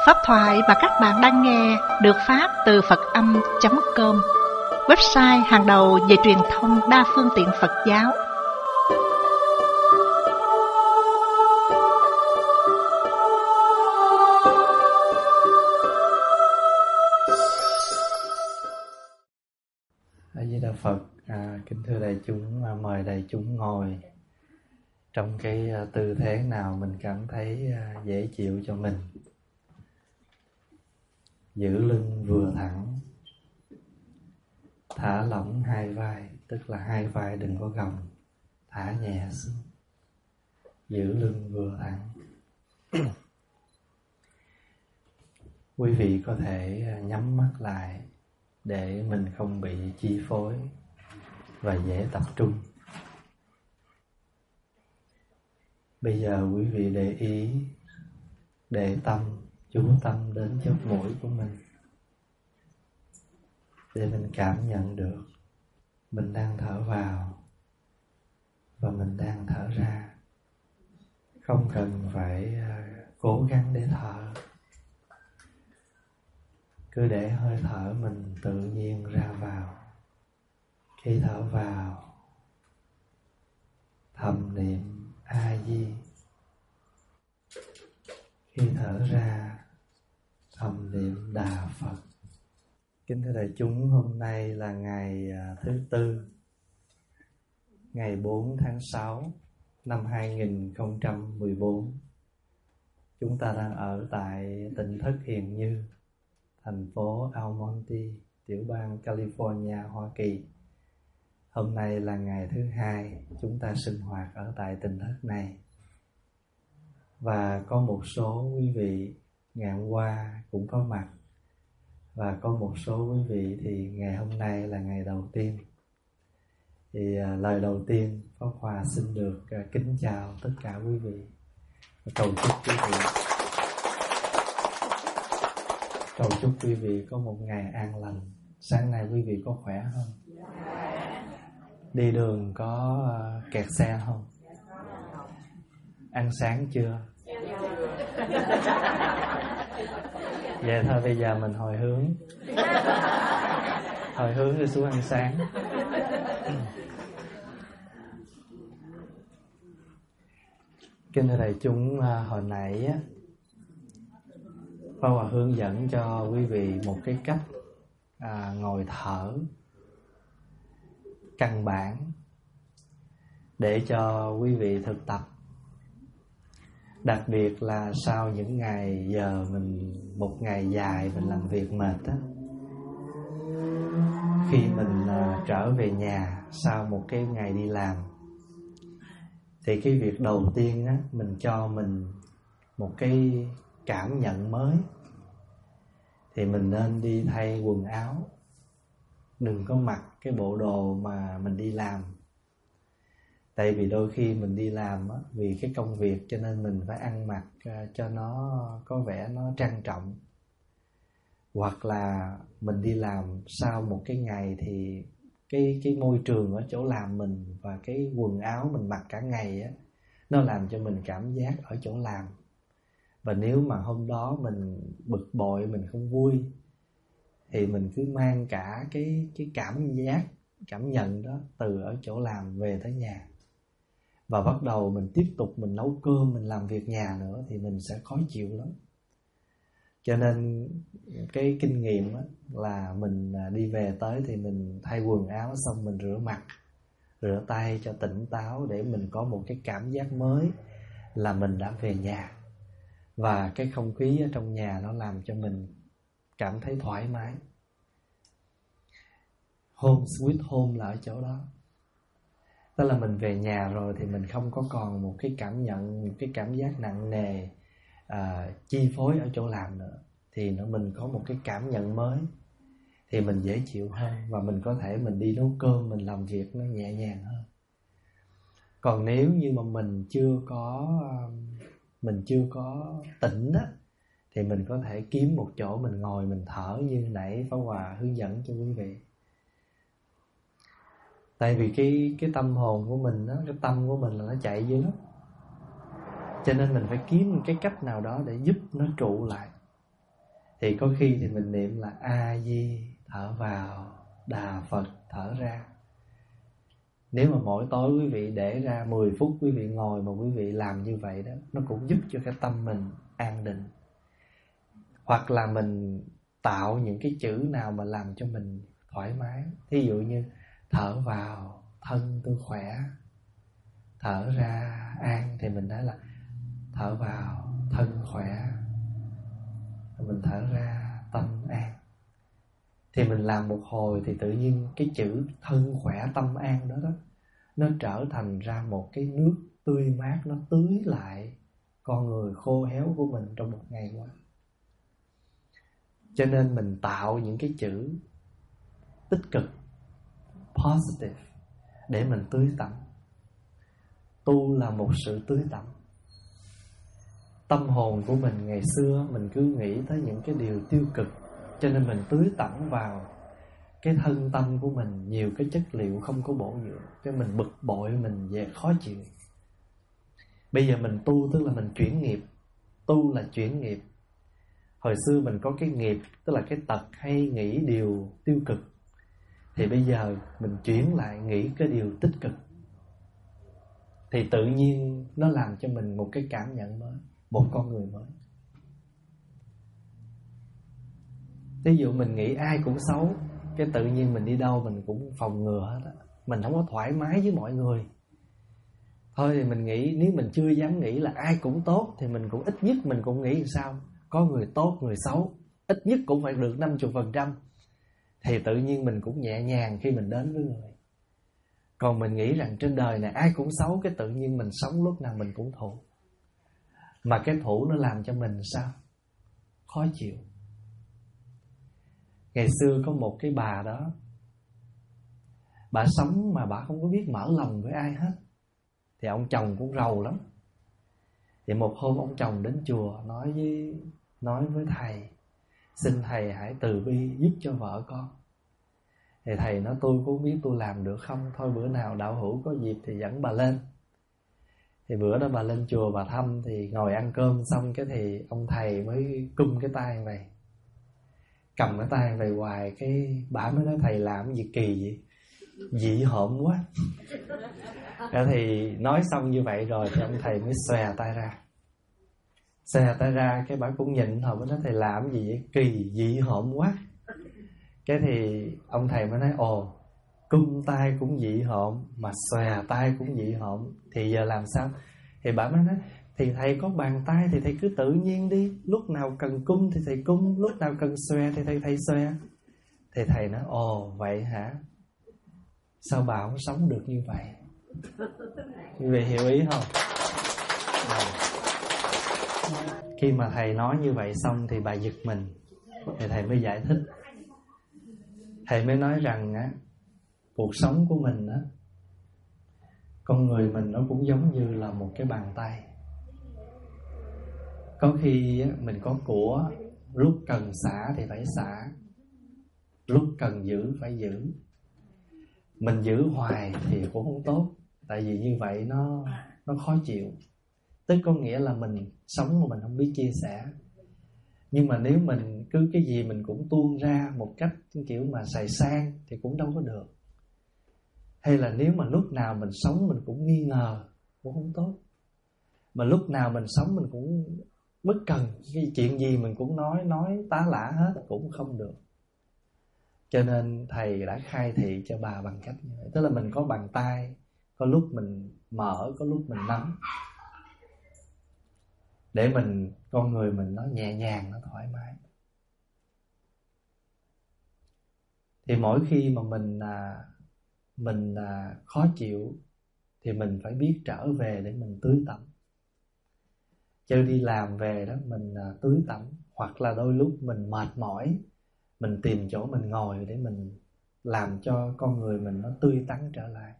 Pháp thoại mà các bạn đang nghe được phát từ Phật-âm.com, website hàng đầu về truyền thông đa phương tiện Phật giáo. A Di Đà Phật. Kính thưa đại chúng, mời đại chúng ngồi trong cái tư thế nào mình cảm thấy dễ chịu cho mình. Giữ lưng vừa thẳng, thả lỏng hai vai, tức là hai vai đừng có gồng, thả nhẹ xuống. Giữ lưng vừa thẳng. Quý vị có thể nhắm mắt lại để mình không bị chi phối và dễ tập trung. Bây giờ quý vị để ý, để tâm, chú tâm đến chóp mũi của mình, để mình cảm nhận được mình đang thở vào và mình đang thở ra. Không cần phải cố gắng để thở, cứ để hơi thở mình tự nhiên ra vào. Khi thở vào, thầm niệm A Di. Khi thở ra, thầm niệm Đà Phật. Kính thưa đại chúng, hôm nay là ngày thứ Tư, ngày 4 tháng 6 năm 2014. Chúng ta đang ở tại tỉnh thất Hiền Như, thành phố Almonte, tiểu bang California, Hoa Kỳ. Hôm nay là ngày thứ hai chúng ta sinh hoạt ở tại tỉnh thất này. Và có một số quý vị ngày hôm qua cũng có mặt, và có một số quý vị thì ngày hôm nay là ngày đầu tiên. Thì lời đầu tiên Pháp Hòa xin được kính chào tất cả quý vị, cầu chúc quý vị có một ngày an lành. Sáng nay quý vị có khỏe không? Đi đường có kẹt xe không? Ăn sáng chưa? Vậy thôi bây giờ mình hồi hướng đi xuống ăn sáng. Kính thưa đại chúng, hồi nãy á, Pháp Hòa hướng dẫn cho quý vị một cái cách ngồi thở căn bản để cho quý vị thực tập. Đặc biệt là sau những ngày giờ một ngày dài mình làm việc mệt á, khi mình trở về nhà sau một cái ngày đi làm, thì cái việc đầu tiên á, mình cho mình một cái cảm nhận mới, thì mình nên đi thay quần áo. Đừng có mặc cái bộ đồ mà mình đi làm. Tại vì đôi khi mình đi làm á, vì cái công việc cho nên mình phải ăn mặc cho nó có vẻ nó trang trọng. Hoặc là mình đi làm sau một cái ngày thì cái môi trường ở chỗ làm mình và cái quần áo mình mặc cả ngày á, nó làm cho mình cảm giác ở chỗ làm. Và nếu mà hôm đó mình bực bội, mình không vui, thì mình cứ mang cả cái cảm nhận đó từ ở chỗ làm về tới nhà, và bắt đầu mình tiếp tục mình nấu cơm, mình làm việc nhà nữa, thì mình sẽ khó chịu lắm. Cho nên cái kinh nghiệm là mình đi về tới thì mình thay quần áo xong mình rửa mặt, rửa tay cho tỉnh táo, để mình có một cái cảm giác mới là mình đã về nhà. Và cái không khí ở trong nhà nó làm cho mình cảm thấy thoải mái. Home sweet home là ở chỗ đó. Tức là mình về nhà rồi thì mình không có còn một cái cảm giác nặng nề chi phối ở chỗ làm nữa. Thì mình có một cái cảm nhận mới, thì mình dễ chịu hơn, và mình có thể mình đi nấu cơm, mình làm việc nó nhẹ nhàng hơn. Còn nếu như mà mình chưa có tỉnh á, thì mình có thể kiếm một chỗ mình ngồi mình thở như nãy Pháp Hòa hướng dẫn cho quý vị. Tại vì cái tâm hồn của mình đó, cái tâm của mình là nó chạy dữ lắm. Cho nên mình phải kiếm một cái cách nào đó để giúp nó trụ lại. Thì có khi thì mình niệm là A Di thở vào, Đà Phật thở ra. Nếu mà mỗi tối quý vị để ra 10 phút quý vị ngồi mà quý vị làm như vậy đó, nó cũng giúp cho cái tâm mình an định. Hoặc là mình tạo những cái chữ nào mà làm cho mình thoải mái. Thí dụ như thở vào thân tôi khỏe, thở ra an, thì mình nói là thở vào thân khỏe, mình thở ra tâm an. Thì mình làm một hồi thì tự nhiên cái chữ thân khỏe tâm an đó nó trở thành ra một cái nước tươi mát, nó tưới lại con người khô héo của mình trong một ngày qua. Cho nên mình tạo những cái chữ tích cực, positive, để mình tưới tẩm. Tu là một sự tưới tẩm. Tâm hồn của mình ngày xưa mình cứ nghĩ tới những cái điều tiêu cực, cho nên mình tưới tẩm vào cái thân tâm của mình nhiều cái chất liệu không có bổ dưỡng, cái mình bực bội, mình về khó chịu. Bây giờ mình tu tức là mình chuyển nghiệp. Tu là chuyển nghiệp. Hồi xưa mình có cái nghiệp, tức là cái tật hay nghĩ điều tiêu cực, thì bây giờ mình chuyển lại nghĩ cái điều tích cực. Thì tự nhiên nó làm cho mình một cái cảm nhận mới, một con người mới. Ví dụ mình nghĩ ai cũng xấu, cái tự nhiên mình đi đâu mình cũng phòng ngừa hết á. Mình không có thoải mái với mọi người. Thôi thì mình nghĩ, nếu mình chưa dám nghĩ là ai cũng tốt, thì mình cũng ít nhất mình cũng nghĩ sao có người tốt, người xấu, ít nhất cũng phải được 50%. Thì tự nhiên mình cũng nhẹ nhàng khi mình đến với người. Còn mình nghĩ rằng trên đời này ai cũng xấu, cái tự nhiên mình sống lúc nào mình cũng thù. Mà cái thù nó làm cho mình sao? Khó chịu. Ngày xưa có một cái bà đó, bà sống mà bà không có biết mở lòng với ai hết. Thì ông chồng cũng rầu lắm. Thì một hôm ông chồng đến chùa nói với thầy, xin thầy hãy từ bi giúp cho vợ con. Thì thầy nói tôi cũng biết tôi làm được không, thôi bữa nào đạo hữu có dịp thì dẫn bà lên. Thì bữa đó bà lên chùa bà thăm, thì ngồi ăn cơm xong cái thì ông thầy mới cung cái tay vậy, cầm cái tay về hoài. Cái bà mới nói thầy làm gì kỳ vậy, dị hợm quá. Thì nói xong như vậy rồi thì ông thầy mới xòe tay ra. Xòe tay ra cái bà cũng nhìn thôi, mới nói thầy làm gì vậy, kỳ dị hợm quá. Cái thì ông thầy mới nói ồ, cung tay cũng dị hợm mà xòe tay cũng dị hợm, thì giờ làm sao? Thì bà mới nói thì thầy có bàn tay thì thầy cứ tự nhiên đi, lúc nào cần cung thì thầy cung, lúc nào cần xòe thì thầy xòe. Thì thầy nói ồ vậy hả, sao bà không sống được như vậy? Quý vị hiểu ý không? Khi mà thầy nói như vậy xong thì bà giật mình. Thì thầy mới giải thích. Thầy mới nói rằng á, cuộc sống của mình á, con người mình nó cũng giống như là một cái bàn tay. Có khi á, mình có của, lúc cần xả thì phải xả, lúc cần giữ phải giữ. Mình giữ hoài thì cũng không tốt, tại vì như vậy nó khó chịu. Tức có nghĩa là mình sống mà mình không biết chia sẻ. Nhưng mà nếu mình cứ cái gì mình cũng tuôn ra một cách kiểu mà xài sang thì cũng đâu có được. Hay là nếu mà lúc nào mình sống mình cũng nghi ngờ cũng không tốt. Mà lúc nào mình sống mình cũng bất cần, cái chuyện gì mình cũng nói tá lả hết cũng không được. Cho nên thầy đã khai thị cho bà bằng cách như vậy. Tức là mình có bàn tay, có lúc mình mở, có lúc mình nắm, để mình, con người mình nó nhẹ nhàng, nó thoải mái. Thì mỗi khi mà mình khó chịu thì mình phải biết trở về để mình tưới tẩm. Chứ đi làm về đó mình tưới tẩm. Hoặc là đôi lúc mình mệt mỏi, mình tìm chỗ mình ngồi để mình làm cho con người mình nó tươi tắn trở lại.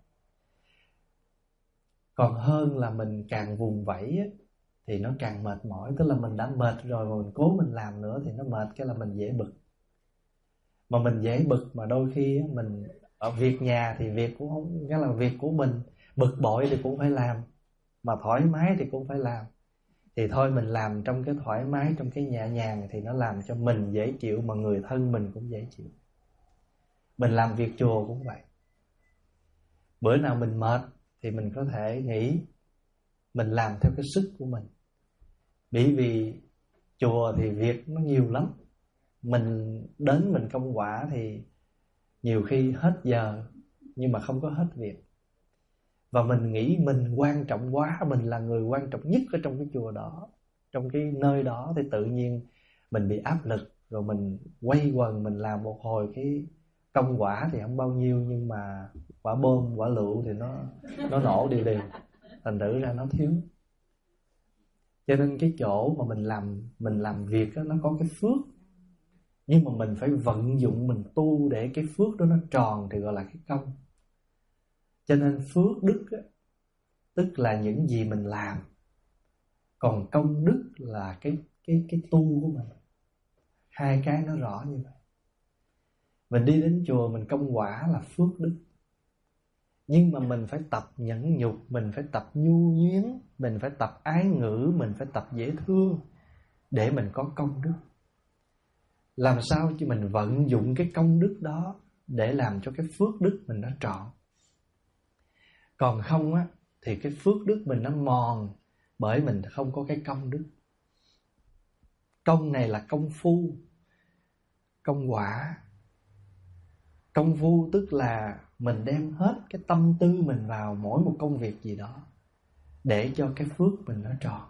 Còn hơn là mình càng vùng vẫy á, thì nó càng mệt mỏi. Tức là mình đã mệt rồi mà mình cố mình làm nữa thì nó mệt, cái là mình dễ bực. Mà mình dễ bực mà đôi khi mình ở việc nhà thì việc cũng không, cái là việc của mình, bực bội thì cũng phải làm, mà thoải mái thì cũng phải làm. thì thôi mình làm trong cái thoải mái, trong cái nhẹ nhàng, thì nó làm cho mình dễ chịu, mà người thân mình cũng dễ chịu. Mình làm việc chùa cũng vậy. Bữa nào mình mệt thì mình có thể nghỉ, mình làm theo cái sức của mình. Bởi vì chùa thì việc nó nhiều lắm. Mình đến mình công quả thì nhiều khi hết giờ nhưng mà không có hết việc. Và mình nghĩ mình quan trọng quá, mình là người quan trọng nhất ở trong cái chùa đó, trong cái nơi đó, thì tự nhiên mình bị áp lực. Rồi mình quay quần, mình làm một hồi cái công quả thì không bao nhiêu, nhưng mà quả bom, quả lựu thì nó nổ đều. Thành thử ra nó thiếu. Cho nên cái chỗ mà mình làm việc đó, nó có cái phước, nhưng mà mình phải vận dụng, mình tu để cái phước đó nó tròn thì gọi là cái công. Cho nên phước đức á, tức là những gì mình làm, còn công đức là cái tu của mình. Hai cái nó rõ như vậy. Mình đi đến chùa mình công quả là phước đức, nhưng mà mình phải tập nhẫn nhục, mình phải tập nhu nhuyến, mình phải tập ái ngữ, mình phải tập dễ thương để mình có công đức. Làm sao cho mình vận dụng cái công đức đó để làm cho cái phước đức mình nó trọn. Còn không á thì cái phước đức mình nó mòn, bởi mình không có cái công đức. Công này là công phu, công quả. Công phu tức là mình đem hết cái tâm tư mình vào mỗi một công việc gì đó để cho cái phước mình nó tròn.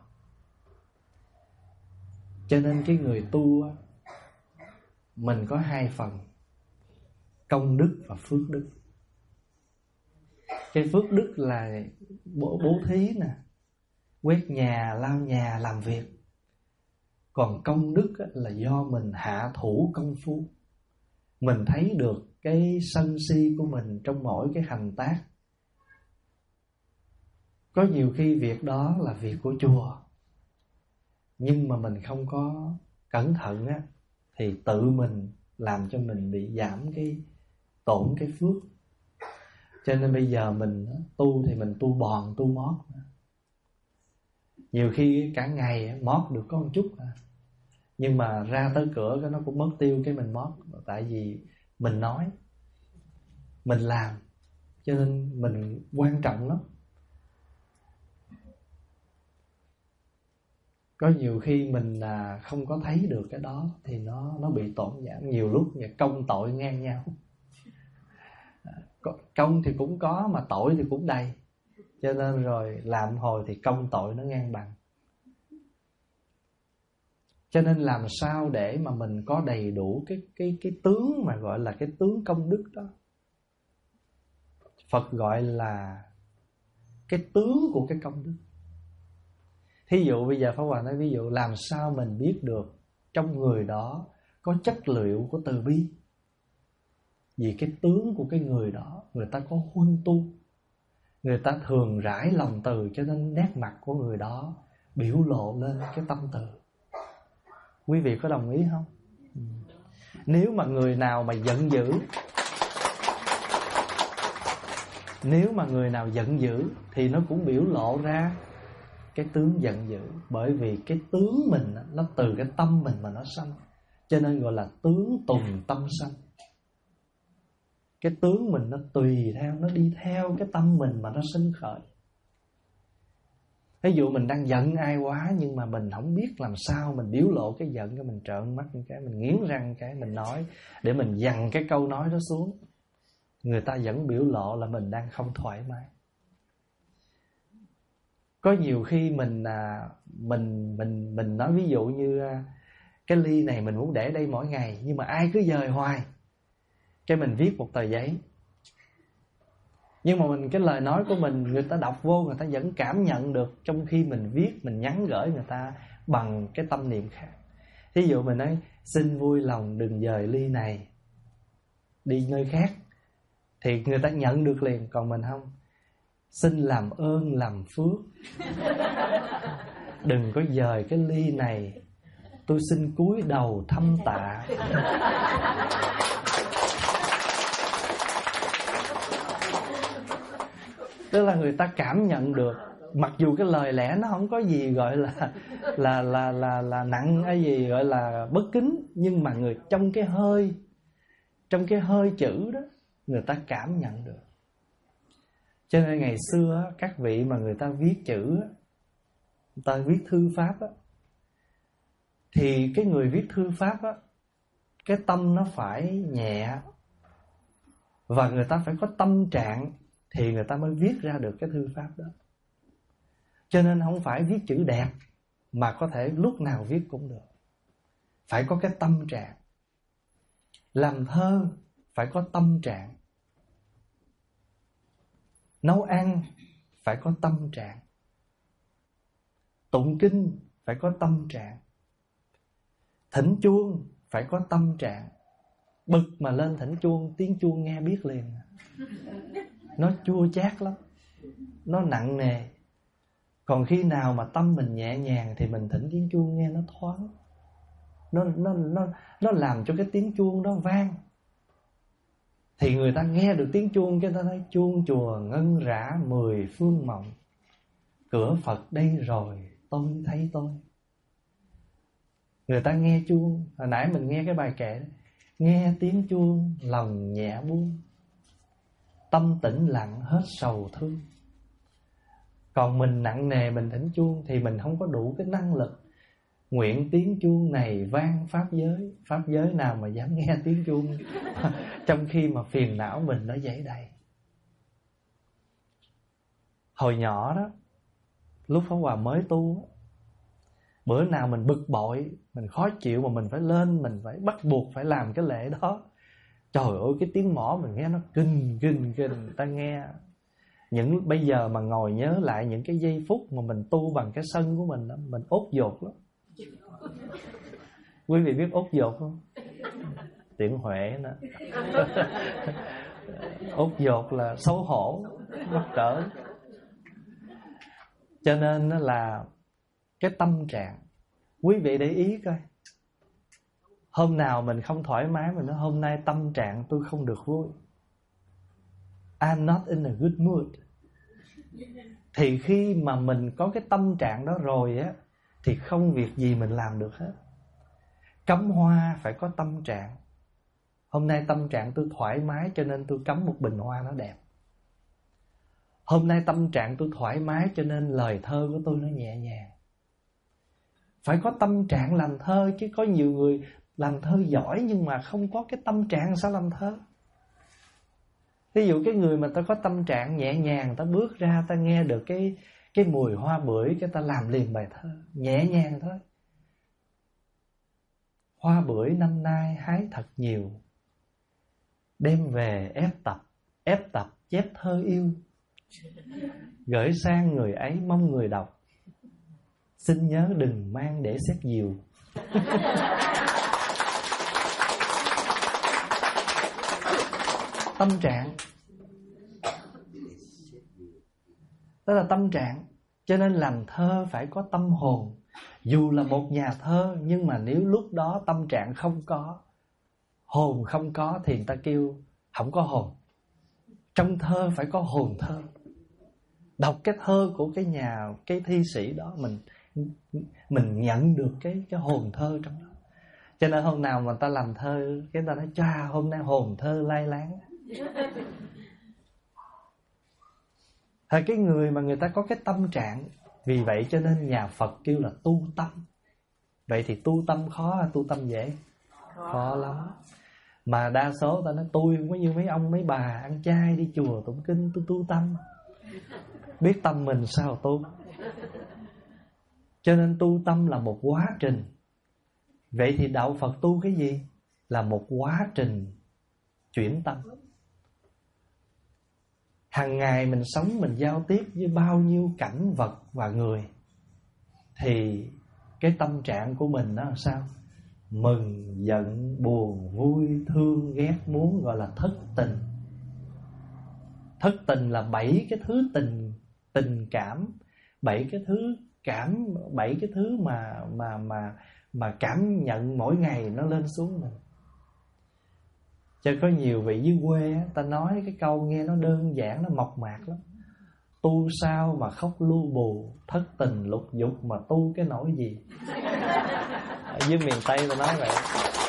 Cho nên cái người tu á, mình có hai phần, công đức và phước đức. Cái phước đức là bố thí nè, quét nhà, lau nhà, làm việc. Còn công đức là do mình hạ thủ công phu. Mình thấy được cái sân si của mình trong mỗi cái hành tác. Có nhiều khi việc đó là việc của chùa, nhưng mà mình không có cẩn thận á, thì tự mình làm cho mình bị giảm cái tổn cái phước. Cho nên bây giờ mình tu thì mình tu bòn, tu mót. Nhiều khi cả ngày mót được có một chút à, nhưng mà ra tới cửa cái nó cũng mất tiêu cái mình mót. Tại vì mình nói, mình làm, cho nên mình quan trọng lắm. Có nhiều khi mình không có thấy được cái đó thì nó bị tổn giảm. Nhiều lúc công tội ngang nhau. Công thì cũng có mà tội thì cũng đầy. Cho nên rồi làm hồi thì công tội nó ngang bằng. Cho nên làm sao để mà mình có đầy đủ cái tướng mà gọi là cái tướng công đức đó. Phật gọi là cái tướng của cái công đức. Thí dụ bây giờ Pháp Hòa nói ví dụ, làm sao mình biết được trong người đó có chất liệu của từ bi? Vì cái tướng của cái người đó, người ta có huân tu, người ta thường rải lòng từ, cho nên nét mặt của người đó biểu lộ lên cái tâm từ. Quý vị có đồng ý không? Nếu mà người nào mà giận dữ, nếu mà người nào giận dữ thì nó cũng biểu lộ ra cái tướng giận dữ. Bởi vì cái tướng mình nó từ cái tâm mình mà nó sanh, cho nên gọi là tướng tùng tâm sanh. Cái tướng mình nó tùy theo, nó đi theo cái tâm mình mà nó sinh khởi. Ví dụ mình đang giận ai quá, nhưng mà mình không biết làm sao mình biểu lộ cái giận, cái mình trợn mắt cái, mình nghiến răng cái, mình nói để mình dằn cái câu nói đó xuống. Người ta vẫn biểu lộ là mình đang không thoải mái. Có nhiều khi mình nói ví dụ như cái ly này mình muốn để đây mỗi ngày, nhưng mà ai cứ dời hoài. Cái mình viết một tờ giấy, nhưng mà cái lời nói của mình người ta đọc vô, người ta vẫn cảm nhận được, trong khi mình viết, mình nhắn gửi người ta bằng cái tâm niệm khác. Thí dụ mình nói xin vui lòng đừng dời ly này đi nơi khác, thì người ta nhận được liền. Còn mình không, xin làm ơn làm phước đừng có dời cái ly này, tôi xin cúi đầu thăm tạ. Tức là người ta cảm nhận được Mặc dù cái lời lẽ nó không có gì gọi là nặng hay gì gọi là bất kính, nhưng mà trong cái hơi chữ đó người ta cảm nhận được. Cho nên ngày xưa các vị mà người ta viết chữ, người ta viết thư pháp á, thì cái người viết thư pháp á, cái tâm nó phải nhẹ, và người ta phải có tâm trạng thì người ta mới viết ra được cái thư pháp đó. Cho nên không phải viết chữ đẹp mà có thể lúc nào viết cũng được. Phải có cái tâm trạng. Làm thơ phải có tâm trạng. Nấu ăn phải có tâm trạng. Tụng kinh phải có tâm trạng. Thỉnh chuông phải có tâm trạng. Bực mà lên thỉnh chuông, tiếng chuông nghe biết liền. Nó chua chát lắm, nó nặng nề. Còn khi nào mà tâm mình nhẹ nhàng thì mình thỉnh tiếng chuông nghe nó thoáng. Nó làm cho cái tiếng chuông đó vang. Thì người ta nghe được tiếng chuông, cái ta nói chuông chùa ngân rã 10 phương mộng. Cửa Phật đây rồi tôi thấy tôi. Người ta nghe chuông, hồi nãy mình nghe cái bài kệ đó, nghe tiếng chuông lòng nhẹ buông, tâm tĩnh lặng hết sầu thương. Còn mình nặng nề mình thỉnh chuông thì mình không có đủ cái năng lực. Nguyện tiếng chuông này vang pháp giới. Pháp giới nào mà dám nghe tiếng chuông trong khi mà phiền não mình nó dấy đầy. Hồi nhỏ đó, lúc Pháp Hòa mới tu, bữa nào mình bực bội, mình khó chịu mà mình phải lên, mình phải bắt buộc phải làm cái lễ đó. Trời ơi, cái tiếng mõ mình nghe nó kinh. Ta nghe bây giờ mà ngồi nhớ lại những cái giây phút mà mình tu bằng cái sân của mình đó, mình ốt dột lắm. Quý vị biết ốt dột không? Tiếng Huệ nữa. Ốt dột là xấu hổ, mắc cỡ. Cho nên là cái tâm trạng, quý vị để ý coi. Hôm nào mình không thoải mái, mình nói hôm nay tâm trạng tôi không được vui, I'm not in a good mood. Thì khi mà mình có cái tâm trạng đó rồi á, thì không việc gì mình làm được hết. Cắm hoa phải có tâm trạng. Hôm nay tâm trạng tôi thoải mái cho nên tôi cắm một bình hoa nó đẹp. Hôm nay tâm trạng tôi thoải mái cho nên lời thơ của tôi nó nhẹ nhàng. Phải có tâm trạng làm thơ, chứ có nhiều người làm thơ giỏi nhưng mà không có cái tâm trạng sao làm thơ. Ví dụ cái người mà ta có tâm trạng nhẹ nhàng, ta bước ra ta nghe được cái mùi hoa bưởi, cái ta làm liền bài thơ nhẹ nhàng thôi. Hoa bưởi năm nay hái thật nhiều, đem về ép tập chép thơ yêu, gửi sang người ấy mong người đọc, xin nhớ đừng mang để xét diều. Tâm trạng, đó là tâm trạng. Cho nên làm thơ phải có tâm hồn. Dù là một nhà thơ, nhưng mà nếu lúc đó tâm trạng không có, hồn không có, thì người ta kêu không có hồn. Trong thơ phải có hồn thơ. Đọc cái thơ của cái thi sĩ đó, mình nhận được cái hồn thơ trong đó. Cho nên hôm nào mà ta làm thơ, cái ta nói cha hôm nay hồn thơ lai láng. Hay cái người mà người ta có cái tâm trạng. Vì vậy cho nên nhà Phật kêu là tu tâm. Vậy thì tu tâm khó hay tu tâm dễ? Khó lắm. Mà đa số ta nói tôi không có như mấy ông mấy bà ăn chay đi chùa tụng kinh, tôi tu tâm. Biết tâm mình sao tu. Cho nên tu tâm là một quá trình. Vậy thì đạo Phật tu cái gì? Là một quá trình chuyển tâm. Hàng ngày mình sống, mình giao tiếp với bao nhiêu cảnh vật và người, thì cái tâm trạng của mình nó làm sao? Mừng, giận, buồn, vui, thương, ghét, muốn, gọi là thất tình. Thất tình là 7 cái thứ tình cảm, 7 cái thứ mà cảm nhận mỗi ngày nó lên xuống mình. Cho có nhiều vị dưới quê á, ta nói cái câu nghe nó đơn giản, nó mộc mạc lắm. tu sao mà khóc lu bù, thất tình lục dục mà tu cái nỗi gì. Ở dưới miền Tây tôi nói vậy.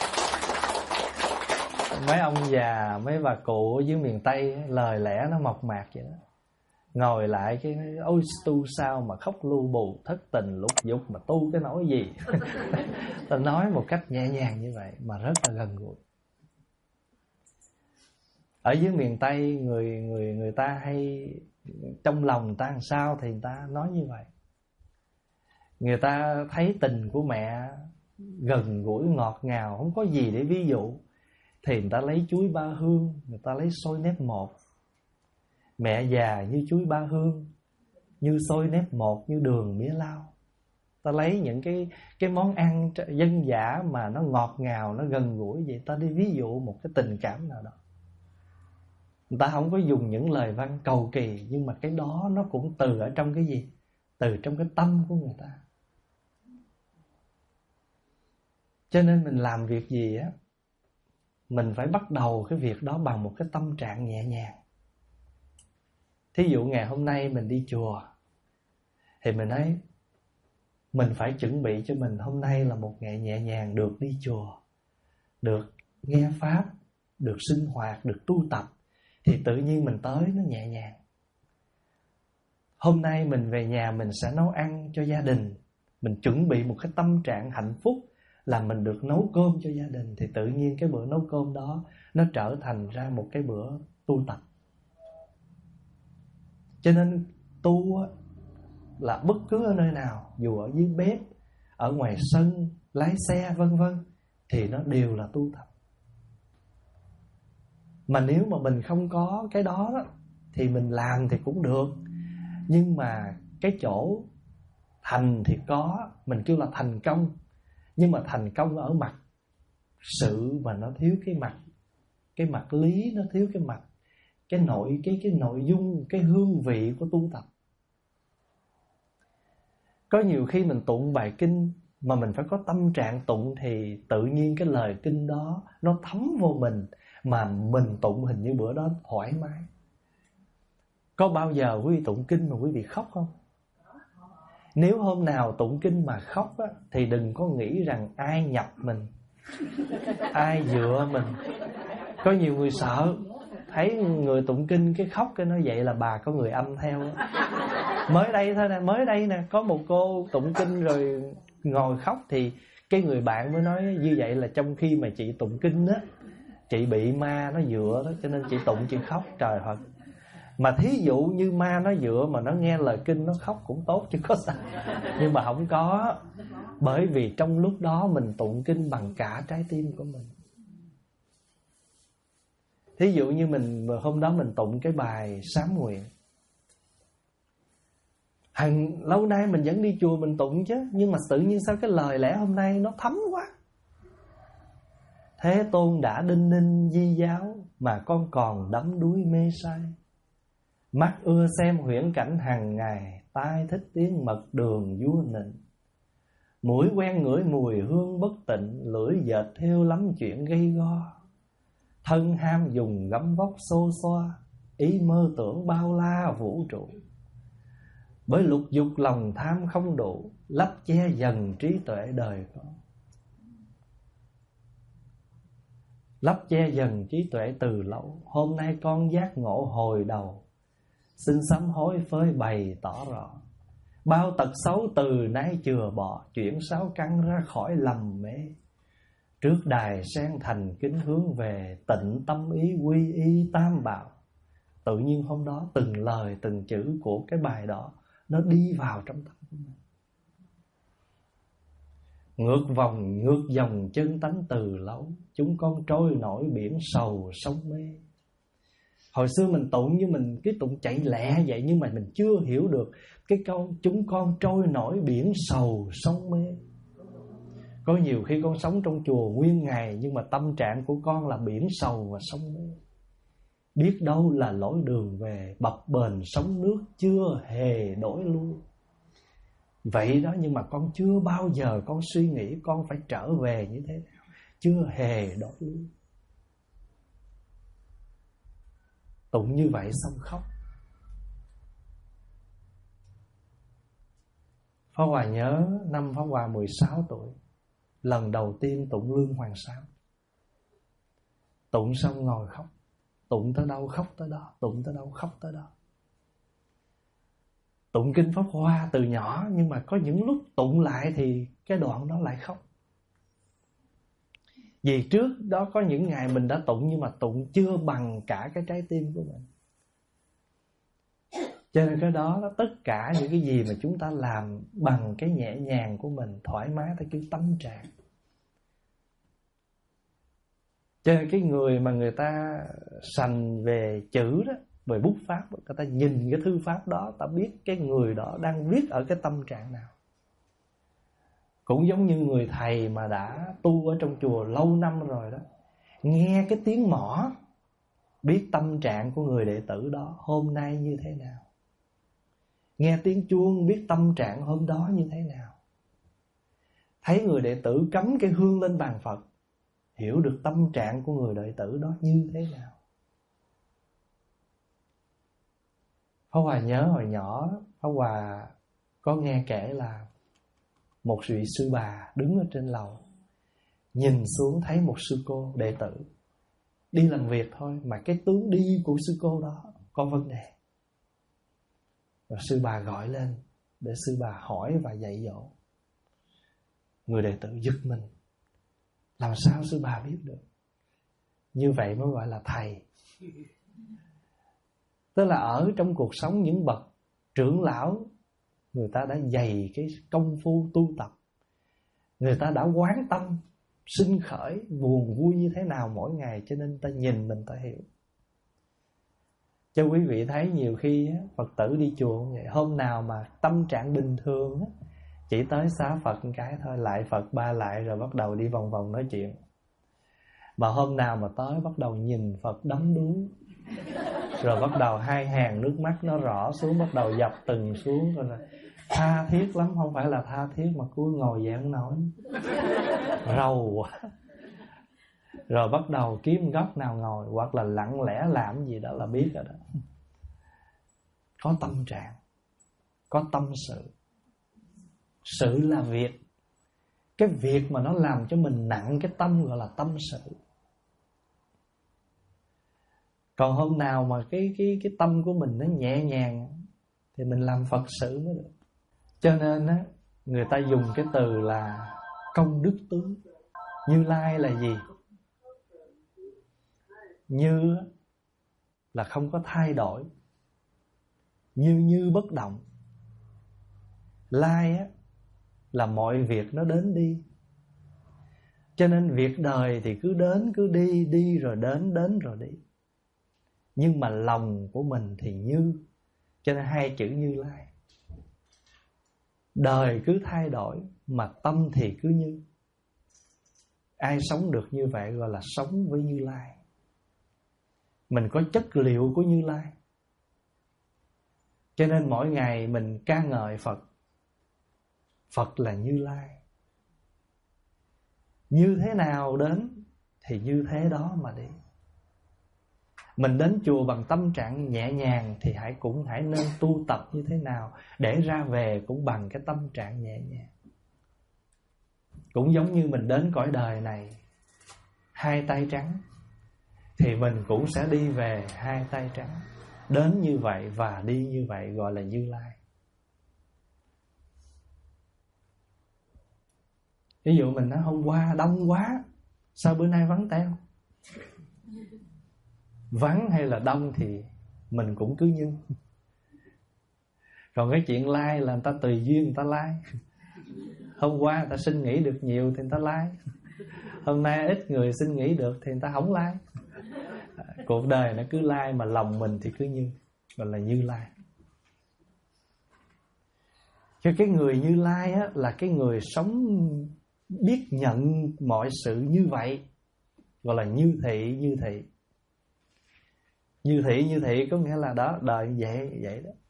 Mấy ông già, mấy bà cụ ở dưới miền Tây lời lẽ nó mộc mạc vậy đó. Ngồi lại cái ôi tu sao mà khóc lu bù, thất tình lục dục mà tu cái nỗi gì. Ta nói một cách nhẹ nhàng như vậy mà rất là gần gũi. Ở dưới miền Tây người ta hay trong lòng người ta làm sao thì người ta nói như vậy. Người ta thấy tình của mẹ gần gũi ngọt ngào, không có gì để ví dụ, thì người ta lấy chuối ba hương, người ta lấy xôi nếp một. Mẹ già như chuối ba hương, như xôi nếp một, như đường mía lau. Ta lấy những cái món ăn dân dã mà nó ngọt ngào, nó gần gũi vậy, ta đi ví dụ một cái tình cảm nào đó. Người ta không có dùng những lời văn cầu kỳ, nhưng mà cái đó nó cũng từ ở trong cái gì? Từ trong cái tâm của người ta. Cho nên mình làm việc gì á, mình phải bắt đầu cái việc đó bằng một cái tâm trạng nhẹ nhàng. Thí dụ ngày hôm nay mình đi chùa, thì mình thấy mình phải chuẩn bị cho mình hôm nay là một ngày nhẹ nhàng, được đi chùa, được nghe Pháp, được sinh hoạt, được tu tập, thì tự nhiên mình tới nó nhẹ nhàng. Hôm nay mình về nhà mình sẽ nấu ăn cho gia đình, mình chuẩn bị một cái tâm trạng hạnh phúc là mình được nấu cơm cho gia đình, thì tự nhiên cái bữa nấu cơm đó nó trở thành ra một cái bữa tu tập. Cho nên tu là bất cứ ở nơi nào, dù ở dưới bếp, ở ngoài sân, lái xe vân vân, thì nó đều là tu tập. Mà nếu mà mình không có cái đó thì mình làm thì cũng được, nhưng mà cái chỗ thành thì có, mình kêu là thành công, nhưng mà thành công ở mặt sự mà nó thiếu cái mặt lý, nó thiếu cái mặt cái nội dung, cái hương vị của tu tập. Có nhiều khi mình tụng bài kinh mà mình phải có tâm trạng tụng, thì tự nhiên cái lời kinh đó nó thấm vô mình, mà mình tụng hình như bữa đó thoải mái. Có bao giờ quý vị tụng kinh mà quý vị khóc không? Nếu hôm nào tụng kinh mà khóc á, thì đừng có nghĩ rằng ai nhập mình, ai dựa mình. Có nhiều người sợ, thấy người tụng kinh cái khóc cái nói vậy là bà có người âm theo. Mới đây thôi nè, mới đây nè, có một cô tụng kinh rồi ngồi khóc, thì cái người bạn mới nói như vậy là trong khi mà chị tụng kinh á, chị bị ma nó dựa đó, cho nên chị tụng chị khóc. Trời Phật. Mà thí dụ như ma nó dựa mà nó nghe lời kinh nó khóc cũng tốt chứ có sao. Nhưng mà không có, bởi vì trong lúc đó mình tụng kinh bằng cả trái tim của mình. Thí dụ như mình hôm đó mình tụng cái bài sám nguyện, lâu nay mình vẫn đi chùa mình tụng chứ, nhưng mà tự nhiên sao cái lời lẽ hôm nay nó thấm quá. Thế Tôn đã đinh ninh di giáo, mà con còn đắm đuối mê say. Mắt ưa xem huyễn cảnh hàng ngày, tai thích tiếng mật đường vua nịnh. Mũi quen ngửi mùi hương bất tịnh, lưỡi dệt theo lắm chuyện gây go. Thân ham dùng gấm vóc xô xoa, ý mơ tưởng bao la vũ trụ. Bởi lục dục lòng tham không đủ, lấp che dần trí tuệ đời con. Lấp che dần trí tuệ từ lâu, hôm nay con giác ngộ hồi đầu. Xin sám hối phơi bày tỏ rõ, bao tật xấu từ nay chừa bỏ, chuyển sáu căn ra khỏi lầm mê. Trước đài sen thành kính hướng về, tịnh tâm ý quy y tam bảo. Tự nhiên hôm đó từng lời từng chữ của cái bài đó nó đi vào trong tâm của mình. Ngược dòng chân tánh từ lâu, chúng con trôi nổi biển sầu sông mê. Hồi xưa mình tụng như mình cái tụng chạy lẹ vậy, nhưng mà mình chưa hiểu được cái câu chúng con trôi nổi biển sầu sông mê. Có nhiều khi con sống trong chùa nguyên ngày, nhưng mà tâm trạng của con là biển sầu và sông mê. Biết đâu là lối đường về, bập bềnh sóng nước chưa hề đổi lui. Vậy đó, nhưng mà con chưa bao giờ con suy nghĩ con phải trở về như thế nào, chưa hề đổi lui. Tụng như vậy xong khóc. Pháp Hòa nhớ năm Pháp Hòa 16 tuổi, lần đầu tiên tụng Lương Hoàng Sám. Tụng xong ngồi khóc. Tụng tới đâu khóc tới đó, tụng tới đâu khóc tới đó. Tụng kinh Pháp Hoa từ nhỏ, nhưng mà có những lúc tụng lại thì cái đoạn đó lại khóc. Vì trước đó có những ngày mình đã tụng, nhưng mà tụng chưa bằng cả cái trái tim của mình. Cho nên cái đó là tất cả những cái gì mà chúng ta làm bằng cái nhẹ nhàng của mình, thoải mái tới cái tâm trạng. Cho nên cái người mà người ta sành về chữ đó, về bút pháp, người ta nhìn cái thư pháp đó, ta biết cái người đó đang viết ở cái tâm trạng nào. Cũng giống như người thầy mà đã tu ở trong chùa lâu năm rồi đó, nghe cái tiếng mõ, biết tâm trạng của người đệ tử đó hôm nay như thế nào. Nghe tiếng chuông, biết tâm trạng hôm đó như thế nào. Thấy người đệ tử cắm cái hương lên bàn Phật, hiểu được tâm trạng của người đệ tử đó như thế nào. Pháp Hòa nhớ hồi nhỏ, Pháp Hòa có nghe kể là một vị sư bà đứng ở trên lầu, nhìn xuống thấy một sư cô đệ tử đi làm việc thôi, mà cái tướng đi của sư cô đó có vấn đề. Rồi sư bà gọi lên để sư bà hỏi và dạy dỗ. Người đệ tử giật mình, làm sao sư bà biết được? Như vậy mới gọi là thầy. Tức là ở trong cuộc sống những bậc trưởng lão, người ta đã dày cái công phu tu tập, người ta đã quán tâm sinh khởi buồn vui như thế nào mỗi ngày, cho nên ta nhìn mình ta hiểu. Cho quý vị thấy nhiều khi Phật tử đi chùa vậy, hôm nào mà tâm trạng bình thường chỉ tới xá Phật một cái thôi, lại Phật ba lại, rồi bắt đầu đi vòng vòng nói chuyện. Mà hôm nào mà tới bắt đầu nhìn Phật đắm đuối, rồi bắt đầu hai hàng nước mắt nó rõ xuống, bắt đầu dập từng xuống, rồi là tha thiết lắm, không phải là tha thiết mà cứ ngồi dậy không nổi, rầu quá. Rồi bắt đầu kiếm góc nào ngồi, hoặc là lặng lẽ làm gì đó là biết rồi đó. Có tâm trạng, có tâm sự. Sự là việc. Cái việc mà nó làm cho mình nặng cái tâm gọi là tâm sự. Còn hôm nào mà cái tâm của mình nó nhẹ nhàng thì mình làm Phật sự mới được. Cho nên á, người ta dùng cái từ là công đức tướng. Như Lai là gì? Như là không có thay đổi, như bất động. Lai á là mọi việc nó đến đi. Cho nên việc đời thì cứ đến cứ đi, đi rồi đến, đến rồi đi. Nhưng mà lòng của mình thì như. Cho nên hai chữ Như Lai. Đời cứ thay đổi mà tâm thì cứ như. Ai sống được như vậy gọi là sống với Như Lai. Mình có chất liệu của Như Lai. Cho nên mỗi ngày mình ca ngợi Phật. Phật là Như Lai. Như thế nào đến thì như thế đó mà đi. Mình đến chùa bằng tâm trạng nhẹ nhàng thì hãy nên tu tập như thế nào để ra về cũng bằng cái tâm trạng nhẹ nhàng. Cũng giống như mình đến cõi đời này hai tay trắng thì mình cũng sẽ đi về hai tay trắng. Đến như vậy và đi như vậy gọi là Như Lai. Ví dụ mình nói hôm qua đông quá, sao bữa nay vắng teo? Vắng hay là đông thì mình cũng cứ như. Còn cái chuyện lai là người ta tùy duyên người ta lai. Hôm qua người ta xin nghỉ được nhiều thì người ta lai. Hôm nay ít người xin nghỉ được thì người ta không lai. Cuộc đời nó cứ lai mà lòng mình thì cứ như. Gọi là Như Lai. Cho cái người Như Lai á, là cái người sống biết nhận mọi sự như vậy. Gọi là như thị, như thị. Như thị, như thị có nghĩa là đó, đời vậy đó.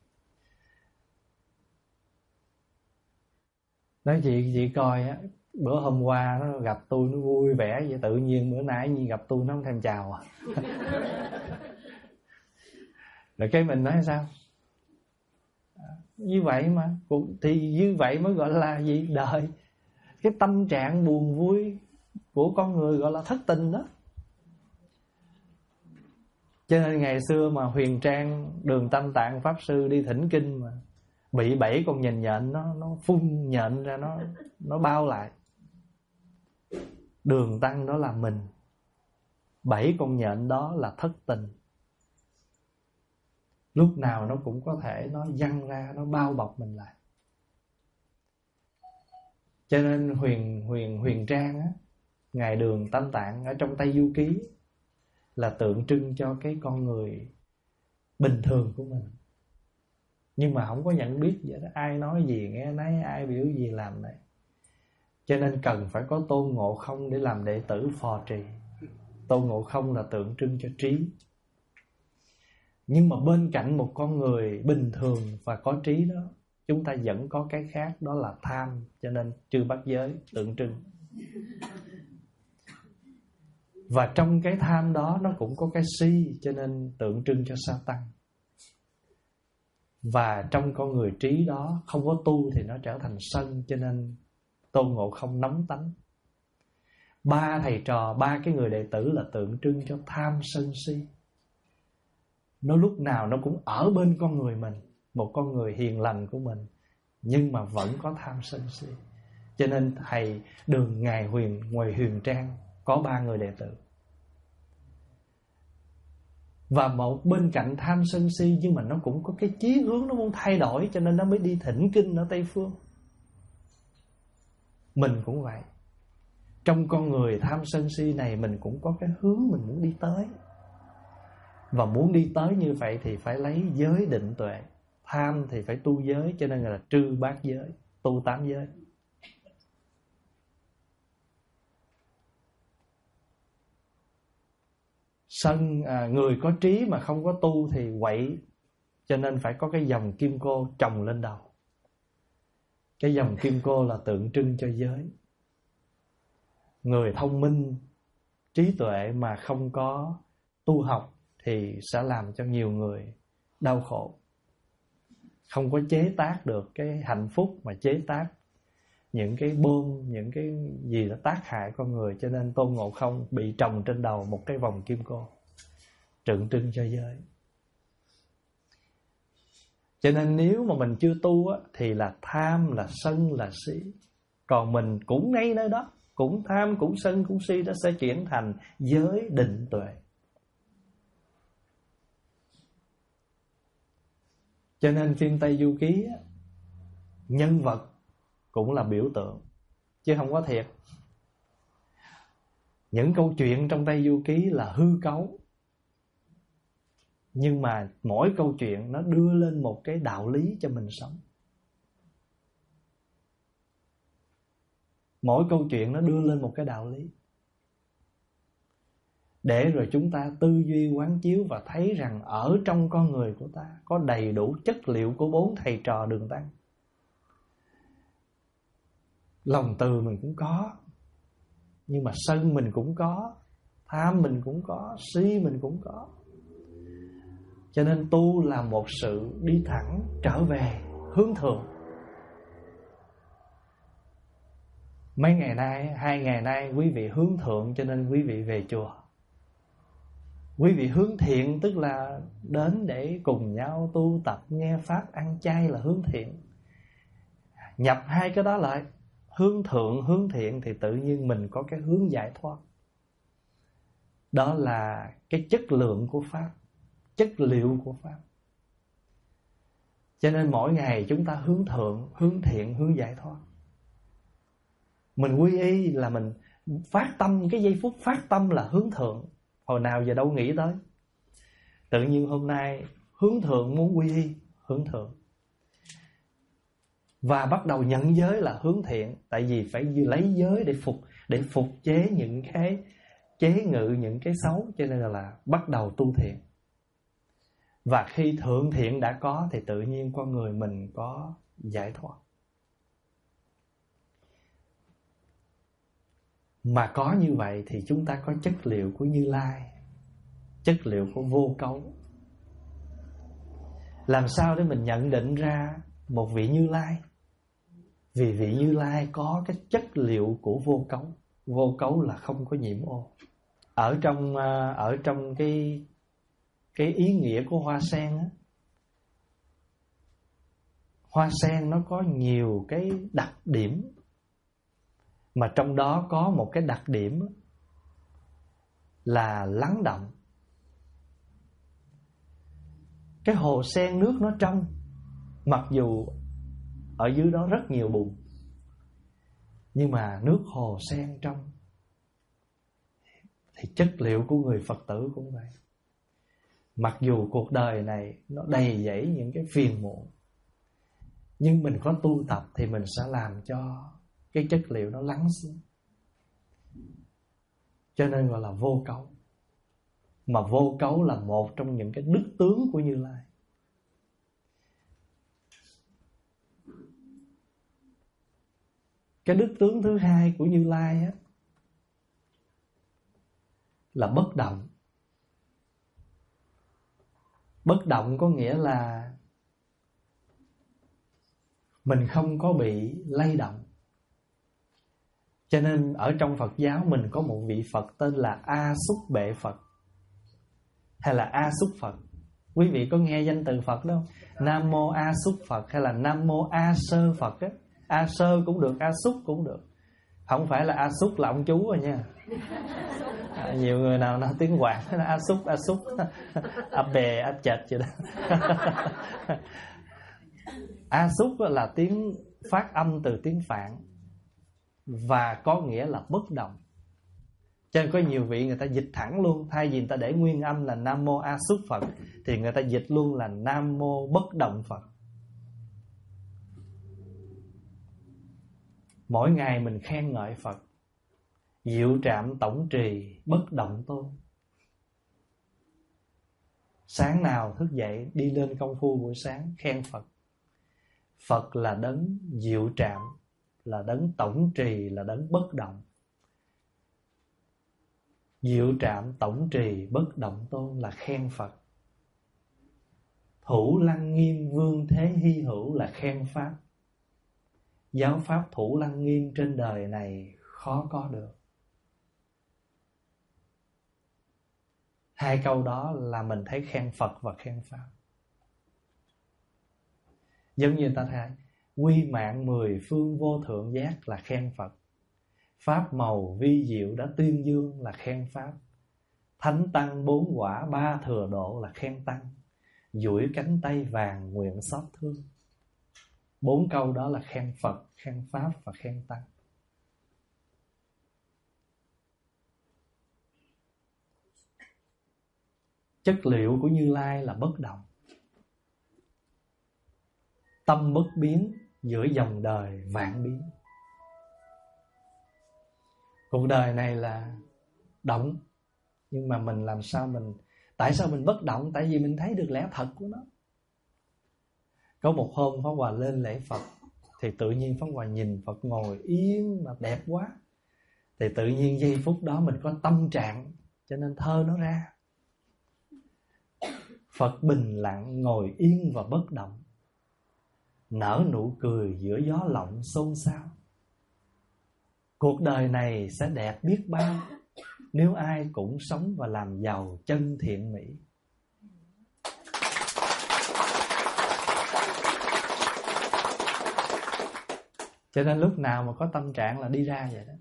Nói chị coi á, bữa hôm qua nó gặp tôi nó vui vẻ vậy, tự nhiên bữa nãy như gặp tôi nó không thèm chào à. Rồi cái mình nói sao? như vậy mà. Thì như vậy mới gọi là gì? Đời. Cái tâm trạng buồn vui của con người gọi là thất tình đó. Cho nên ngày xưa mà Huyền Trang Đường Tam Tạng Pháp Sư đi thỉnh kinh mà bị 7 con nhện nhện nó phun nhện ra, nó bao lại. Đường Tăng đó là mình, 7 con nhện đó là thất tình. Lúc nào nó cũng có thể nó văng ra, nó bao bọc mình lại. Cho nên Huyền Trang á, Ngài Đường Tam Tạng ở trong Tây Du Ký là tượng trưng cho cái con người bình thường của mình, nhưng mà không có nhận biết vậy đó. Ai nói gì nghe nấy, ai biểu gì làm đấy. Cho nên cần phải có Tôn Ngộ Không để làm đệ tử phò trì. Tôn Ngộ Không là tượng trưng cho trí. Nhưng mà bên cạnh một con người bình thường và có trí đó, chúng ta vẫn có cái khác, đó là tham. Cho nên chư bát giới tượng trưng. Và trong cái tham đó nó cũng có cái si, cho nên tượng trưng cho sa tăng. Và trong con người trí đó không có tu thì nó trở thành sân, cho nên Tôn Ngộ Không nóng tánh. 3 thầy trò, 3 cái người đệ tử là tượng trưng cho tham sân si. Nó lúc nào nó cũng ở bên con người mình, một con người hiền lành của mình, nhưng mà vẫn có tham sân si. Cho nên thầy Đường Ngài Huyền Trang có 3 người đệ tử. Và một bên cạnh tham sân si, nhưng mà nó cũng có cái chí hướng nó muốn thay đổi, cho nên nó mới đi thỉnh kinh ở Tây Phương. Mình cũng vậy. Trong con người tham sân si này, mình cũng có cái hướng mình muốn đi tới. Và muốn đi tới như vậy thì phải lấy giới định tuệ. Tham thì phải tu giới, cho nên là trư bát giới, tu 8 giới. Sân người có trí mà không có tu thì quậy, cho nên phải có cái dòng kim cô trồng lên đầu. Cái dòng kim cô là tượng trưng cho giới. Người thông minh, trí tuệ mà không có tu học thì sẽ làm cho nhiều người đau khổ. Không có chế tác được cái hạnh phúc, mà chế tác những cái bom, những cái gì đó tác hại con người. Cho nên Tôn Ngộ Không bị trồng trên đầu một cái vòng kim cô, tượng trưng cho giới. Cho nên nếu mà mình chưa tu á, thì là tham, là sân, là si. Còn mình cũng ngay nơi đó, cũng tham, cũng sân, cũng si, đó sẽ chuyển thành giới định tuệ. Cho nên phim Tây Du Ký á, nhân vật cũng là biểu tượng, chứ không có thiệt. Những câu chuyện trong Tây Du Ký là hư cấu, nhưng mà mỗi câu chuyện nó đưa lên một cái đạo lý cho mình sống. Mỗi câu chuyện nó đưa lên một cái đạo lý, để rồi chúng ta tư duy quán chiếu và thấy rằng ở trong con người của ta có đầy đủ chất liệu của 4 thầy trò Đường Tăng. Lòng từ mình cũng có, nhưng mà sân mình cũng có, tham mình cũng có, si mình cũng có. Cho nên tu là một sự đi thẳng trở về hướng thượng. Mấy ngày nay, 2 ngày nay quý vị hướng thượng, cho nên quý vị về chùa. Quý vị hướng thiện tức là đến để cùng nhau tu tập, nghe pháp, ăn chay là hướng thiện. Nhập 2 cái đó lại, hướng thượng, hướng thiện, thì tự nhiên mình có cái hướng giải thoát. Đó là cái chất lượng của pháp, chất liệu của pháp. Cho nên mỗi ngày chúng ta hướng thượng, hướng thiện, hướng giải thoát. Mình quy y là mình phát tâm, cái giây phút phát tâm là hướng thượng. Hồi nào giờ đâu nghĩ tới. Tự nhiên hôm nay hướng thượng, muốn quy y, hướng thượng. Và bắt đầu nhận giới là hướng thiện. Tại vì phải lấy giới để phục chế những cái chế ngự, những cái xấu. Cho nên là bắt đầu tu thiện. Và khi thượng thiện đã có thì tự nhiên con người mình có giải thoát. Mà có như vậy thì chúng ta có chất liệu của Như Lai, chất liệu của vô cấu. Làm sao để mình nhận định ra một vị Như Lai. Vì vị Như Lai có cái chất liệu của vô cấu. Vô cấu là không có nhiễm ô. Ở trong cái ý nghĩa của hoa sen á, hoa sen nó có nhiều cái đặc điểm, mà trong đó có một cái đặc điểm là lắng động. Cái hồ sen nước nó trong, mặc dù ở dưới đó rất nhiều bùn, nhưng mà nước hồ sen trong. Thì chất liệu của người Phật tử cũng vậy. Mặc dù cuộc đời này nó đầy dẫy những cái phiền muộn, nhưng mình có tu tập thì mình sẽ làm cho cái chất liệu nó lắng xuống. Cho nên gọi là vô cấu. Mà vô cấu là một trong những cái đức tướng của Như Lai. Cái đức tướng thứ hai của Như Lai á, là bất động. Bất động có nghĩa là mình không có bị lay động. Cho nên ở trong Phật giáo mình có một vị Phật tên là A Xúc Bệ Phật, hay là A Xúc Phật. Quý vị có nghe danh từ Phật đâu? Nam Mô A Xúc Phật hay là Nam Mô A Sơ Phật á. A Sơ cũng được, A Xúc cũng được. Không phải là A Xúc là ông chú rồi nha. Nhiều người nào nói tiếng Quảng là A Xúc A Bè, A Chệt vậy đó. A Xúc là tiếng phát âm từ tiếng Phạn, và có nghĩa là bất động. Cho nên có nhiều vị người ta dịch thẳng luôn. Thay vì người ta để nguyên âm là Nam Mô A Xúc Phật, thì người ta dịch luôn là Nam Mô Bất Động Phật. Mỗi ngày mình khen ngợi Phật: Diệu trạm tổng trì bất động tôn. Sáng nào thức dậy đi lên công phu buổi sáng khen Phật. Phật là đấng diệu trạm, là đấng tổng trì, là đấng bất động. Diệu trạm tổng trì bất động tôn là khen Phật. Thủ lăng nghiêm vương thế hy hữu là khen Pháp. Giáo pháp thủ lăng nghiêm trên đời này khó có được. Hai câu đó là mình thấy khen Phật và khen Pháp. Giống như ta thấy quy mạng 10 phương vô thượng giác là khen Phật. Pháp màu vi diệu đã tuyên dương là khen Pháp. Thánh tăng 4 quả 3 thừa độ là khen Tăng. Duỗi cánh tay vàng nguyện xót thương. 4 câu đó là khen Phật, khen Pháp và khen Tăng. Chất liệu của Như Lai là bất động. Tâm bất biến giữa dòng đời vạn biến. Cuộc đời này là động, nhưng mà mình làm sao tại sao mình bất động? Tại vì mình thấy được lẽ thật của nó. Có một hôm Pháp Hòa lên lễ Phật, thì tự nhiên Pháp Hòa nhìn Phật ngồi yên mà đẹp quá. Thì tự nhiên giây phút đó mình có tâm trạng, cho nên thơ nó ra. Phật bình lặng ngồi yên và bất động, nở nụ cười giữa gió lộng xôn xao. Cuộc đời này sẽ đẹp biết bao nếu ai cũng sống và làm giàu chân thiện mỹ. Cho nên lúc nào mà có tâm trạng là đi ra vậy đó.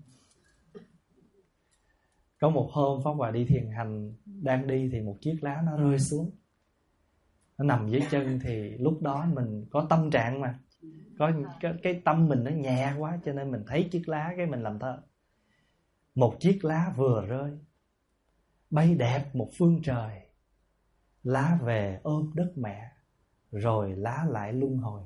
Có một hôm Pháp Hòa đi thiền hành, đang đi thì một chiếc lá nó rơi xuống, nó nằm dưới chân. Thì lúc đó mình có tâm trạng mà, có cái tâm mình nó nhẹ quá, cho nên mình thấy chiếc lá cái mình làm thơ. Một chiếc lá vừa rơi, bay đẹp một phương trời. Lá về ôm đất mẹ, rồi lá lại luân hồi.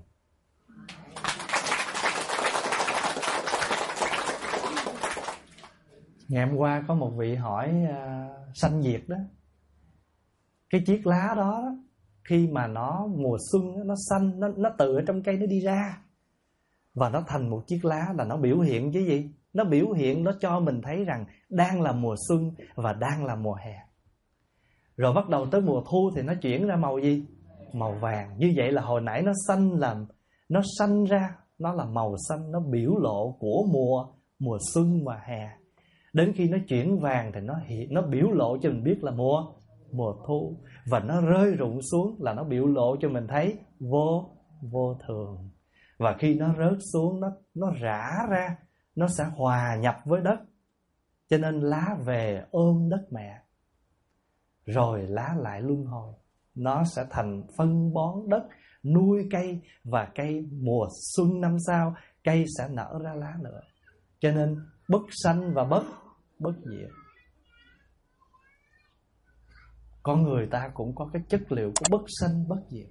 Ngày hôm qua có một vị hỏi sanh diệt đó. Cái chiếc lá đó khi mà nó mùa xuân nó xanh, nó từ ở trong cây nó đi ra, và nó thành một chiếc lá, là nó biểu hiện cái gì? Nó biểu hiện, nó cho mình thấy rằng đang là mùa xuân và đang là mùa hè. Rồi bắt đầu tới mùa thu thì nó chuyển ra màu gì? Màu vàng. Như vậy là hồi nãy nó xanh nó sanh ra, nó là màu xanh, nó biểu lộ của mùa xuân và hè. Đến khi nó chuyển vàng thì nó biểu lộ cho mình biết là mùa thu. Và nó rơi rụng xuống là nó biểu lộ cho mình thấy vô thường. Và khi nó rớt xuống, nó rã ra, nó sẽ hòa nhập với đất. Cho nên lá về ôm đất mẹ, rồi lá lại luân hồi. Nó sẽ thành phân bón đất, nuôi cây. Và cây mùa xuân năm sau, cây sẽ nở ra lá nữa. Cho nên bất sanh và bất diệt. Con người ta cũng có cái chất liệu của bất sanh bất diệt.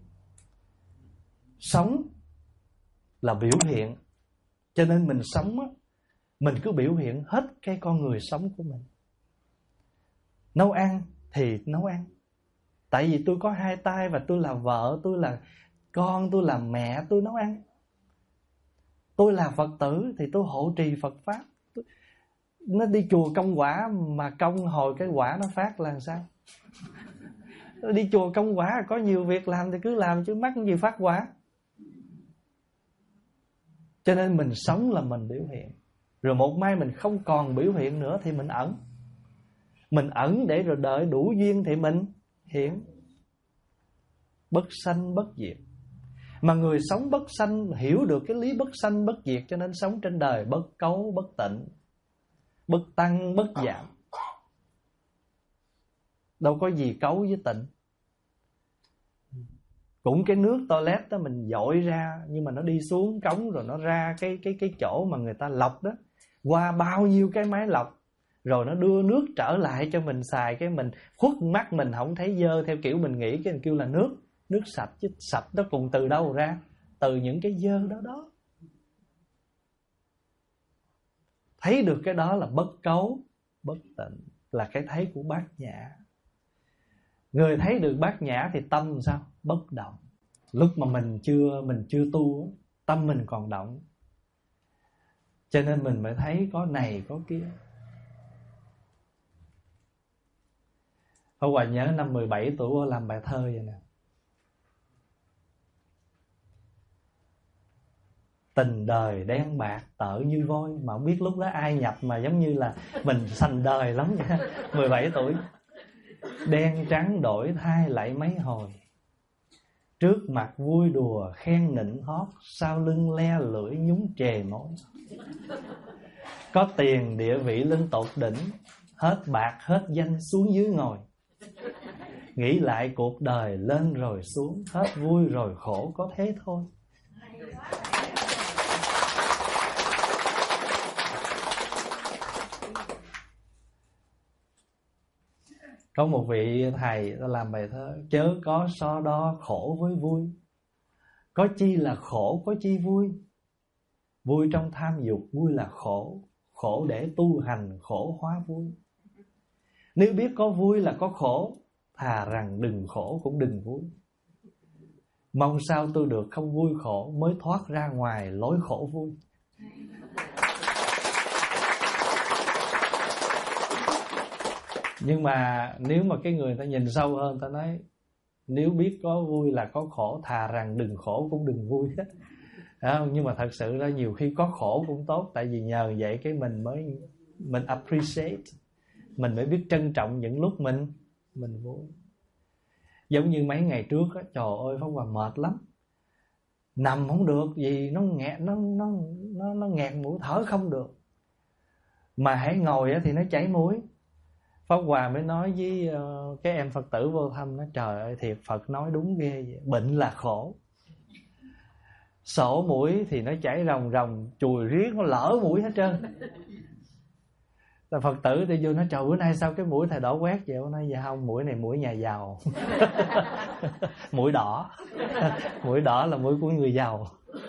Sống là biểu hiện. Cho nên mình sống á, mình cứ biểu hiện hết cái con người sống của mình. Nấu ăn thì nấu ăn, tại vì tôi có hai tay và tôi là vợ, tôi là con, tôi là mẹ, tôi nấu ăn. Tôi là Phật tử thì tôi hộ trì Phật Pháp. Nó đi chùa công quả mà công hồi cái quả nó phát là làm sao? Đi chùa công quả có nhiều việc làm thì cứ làm chứ mắc gì phát quả. Cho nên mình sống là mình biểu hiện. Rồi một mai mình không còn biểu hiện nữa thì mình ẩn. Mình ẩn để rồi đợi đủ duyên thì mình hiện. Bất sanh bất diệt. Mà người sống bất sanh hiểu được cái lý bất sanh bất diệt, cho nên sống trên đời bất cấu bất tịnh, bất tăng bất giảm. Đâu có gì cấu với tịnh. Cũng cái nước toilet đó mình dội ra, nhưng mà nó đi xuống cống rồi nó ra cái chỗ mà người ta lọc đó, qua bao nhiêu cái máy lọc, rồi nó đưa nước trở lại cho mình xài. Cái mình khuất mắt mình không thấy dơ theo kiểu mình nghĩ, cái mình kêu là nước sạch. Chứ sạch nó cùng từ đâu ra? Từ những cái dơ đó. Thấy được cái đó là bất cấu bất tịnh, là cái thấy của Bát Nhã. Người thấy được Bát Nhã thì tâm sao? Bất động. Lúc mà mình chưa tu, tâm mình còn động. Cho nên mình mới thấy có này có kia. Hôm qua nhớ năm 17 tuổi làm bài thơ vậy nè. Tình đời đen bạc tợ như vôi. Mà không biết lúc đó ai nhập mà giống như là mình sành đời lắm vậy. 17 tuổi. Đen trắng đổi thay lại mấy hồi. Trước mặt vui đùa khen nịnh hót, sau lưng le lưỡi nhúng chề mối. Có tiền địa vị lên tột đỉnh, hết bạc hết danh xuống dưới ngồi. Nghĩ lại cuộc đời lên rồi xuống, hết vui rồi khổ có thế thôi. Có một vị thầy ta làm bài thơ: chớ có so đo khổ với vui, có chi là khổ có chi vui. Vui trong tham dục, vui là khổ, khổ để tu hành, khổ hóa vui. Nếu biết có vui là có khổ, thà rằng đừng khổ cũng đừng vui. Mong sao tôi được không vui khổ, mới thoát ra ngoài lối khổ vui. Nhưng mà nếu mà cái người ta nhìn sâu hơn, ta nói nếu biết có vui là có khổ, thà rằng đừng khổ cũng đừng vui hết. Nhưng mà thật sự ra nhiều khi có khổ cũng tốt. Tại vì nhờ vậy cái mình appreciate, mình mới biết trân trọng những lúc mình vui. Giống như mấy ngày trước á, trời ơi Pháp Hòa mệt lắm, nằm không được vì nó nghẹt, nó nghẹt mũi, thở không được. Mà hãy ngồi á thì nó chảy mũi. Pháp Hòa mới nói với cái em Phật tử vô thăm, nó trời ơi thiệt Phật nói đúng ghê vậy. Bệnh là khổ. Sổ mũi thì nó chảy ròng ròng, chùi riết nó lỡ mũi hết trơn. Rồi Phật tử thì vô nói trời bữa nay sao cái mũi thầy đỏ quét vậy? Nói dạ không, mũi này mũi nhà giàu. Mũi đỏ. Mũi đỏ là mũi của người giàu.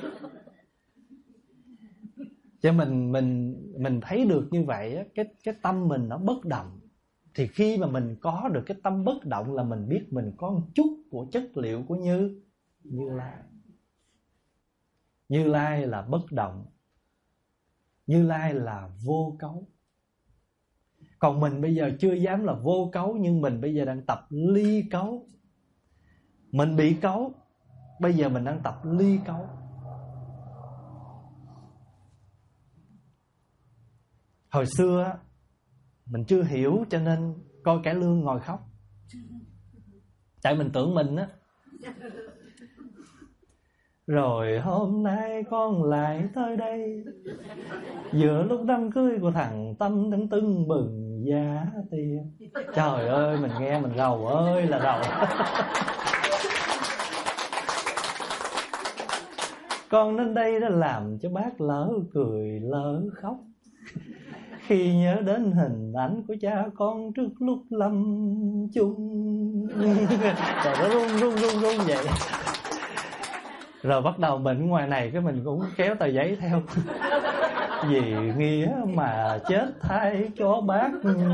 Chứ mình thấy được như vậy á, cái tâm mình nó bất động. Thì khi mà mình có được cái tâm bất động là mình biết mình có một chút của chất liệu của Như Lai. Như Lai là bất động, Như Lai là vô cấu. Còn mình bây giờ chưa dám là vô cấu, nhưng mình bây giờ đang tập ly cấu. Mình bị cấu, bây giờ mình đang tập ly cấu. Hồi xưa mình chưa hiểu cho nên coi cải lương ngồi khóc. Tại mình tưởng mình á. Rồi hôm nay con lại tới đây, giữa lúc đám cưới của thằng Tâm đang tưng bừng giá tiền. Trời ơi, mình nghe mình rầu ơi là rầu. Con đến đây đã làm cho bác lỡ cười lỡ khóc, khi nhớ đến hình ảnh của cha con trước lúc lâm chung. Rồi nó run vậy. Rồi bắt đầu mình ngoài này cái mình cũng kéo tờ giấy theo. Vì nghĩa mà chết thay cho bác.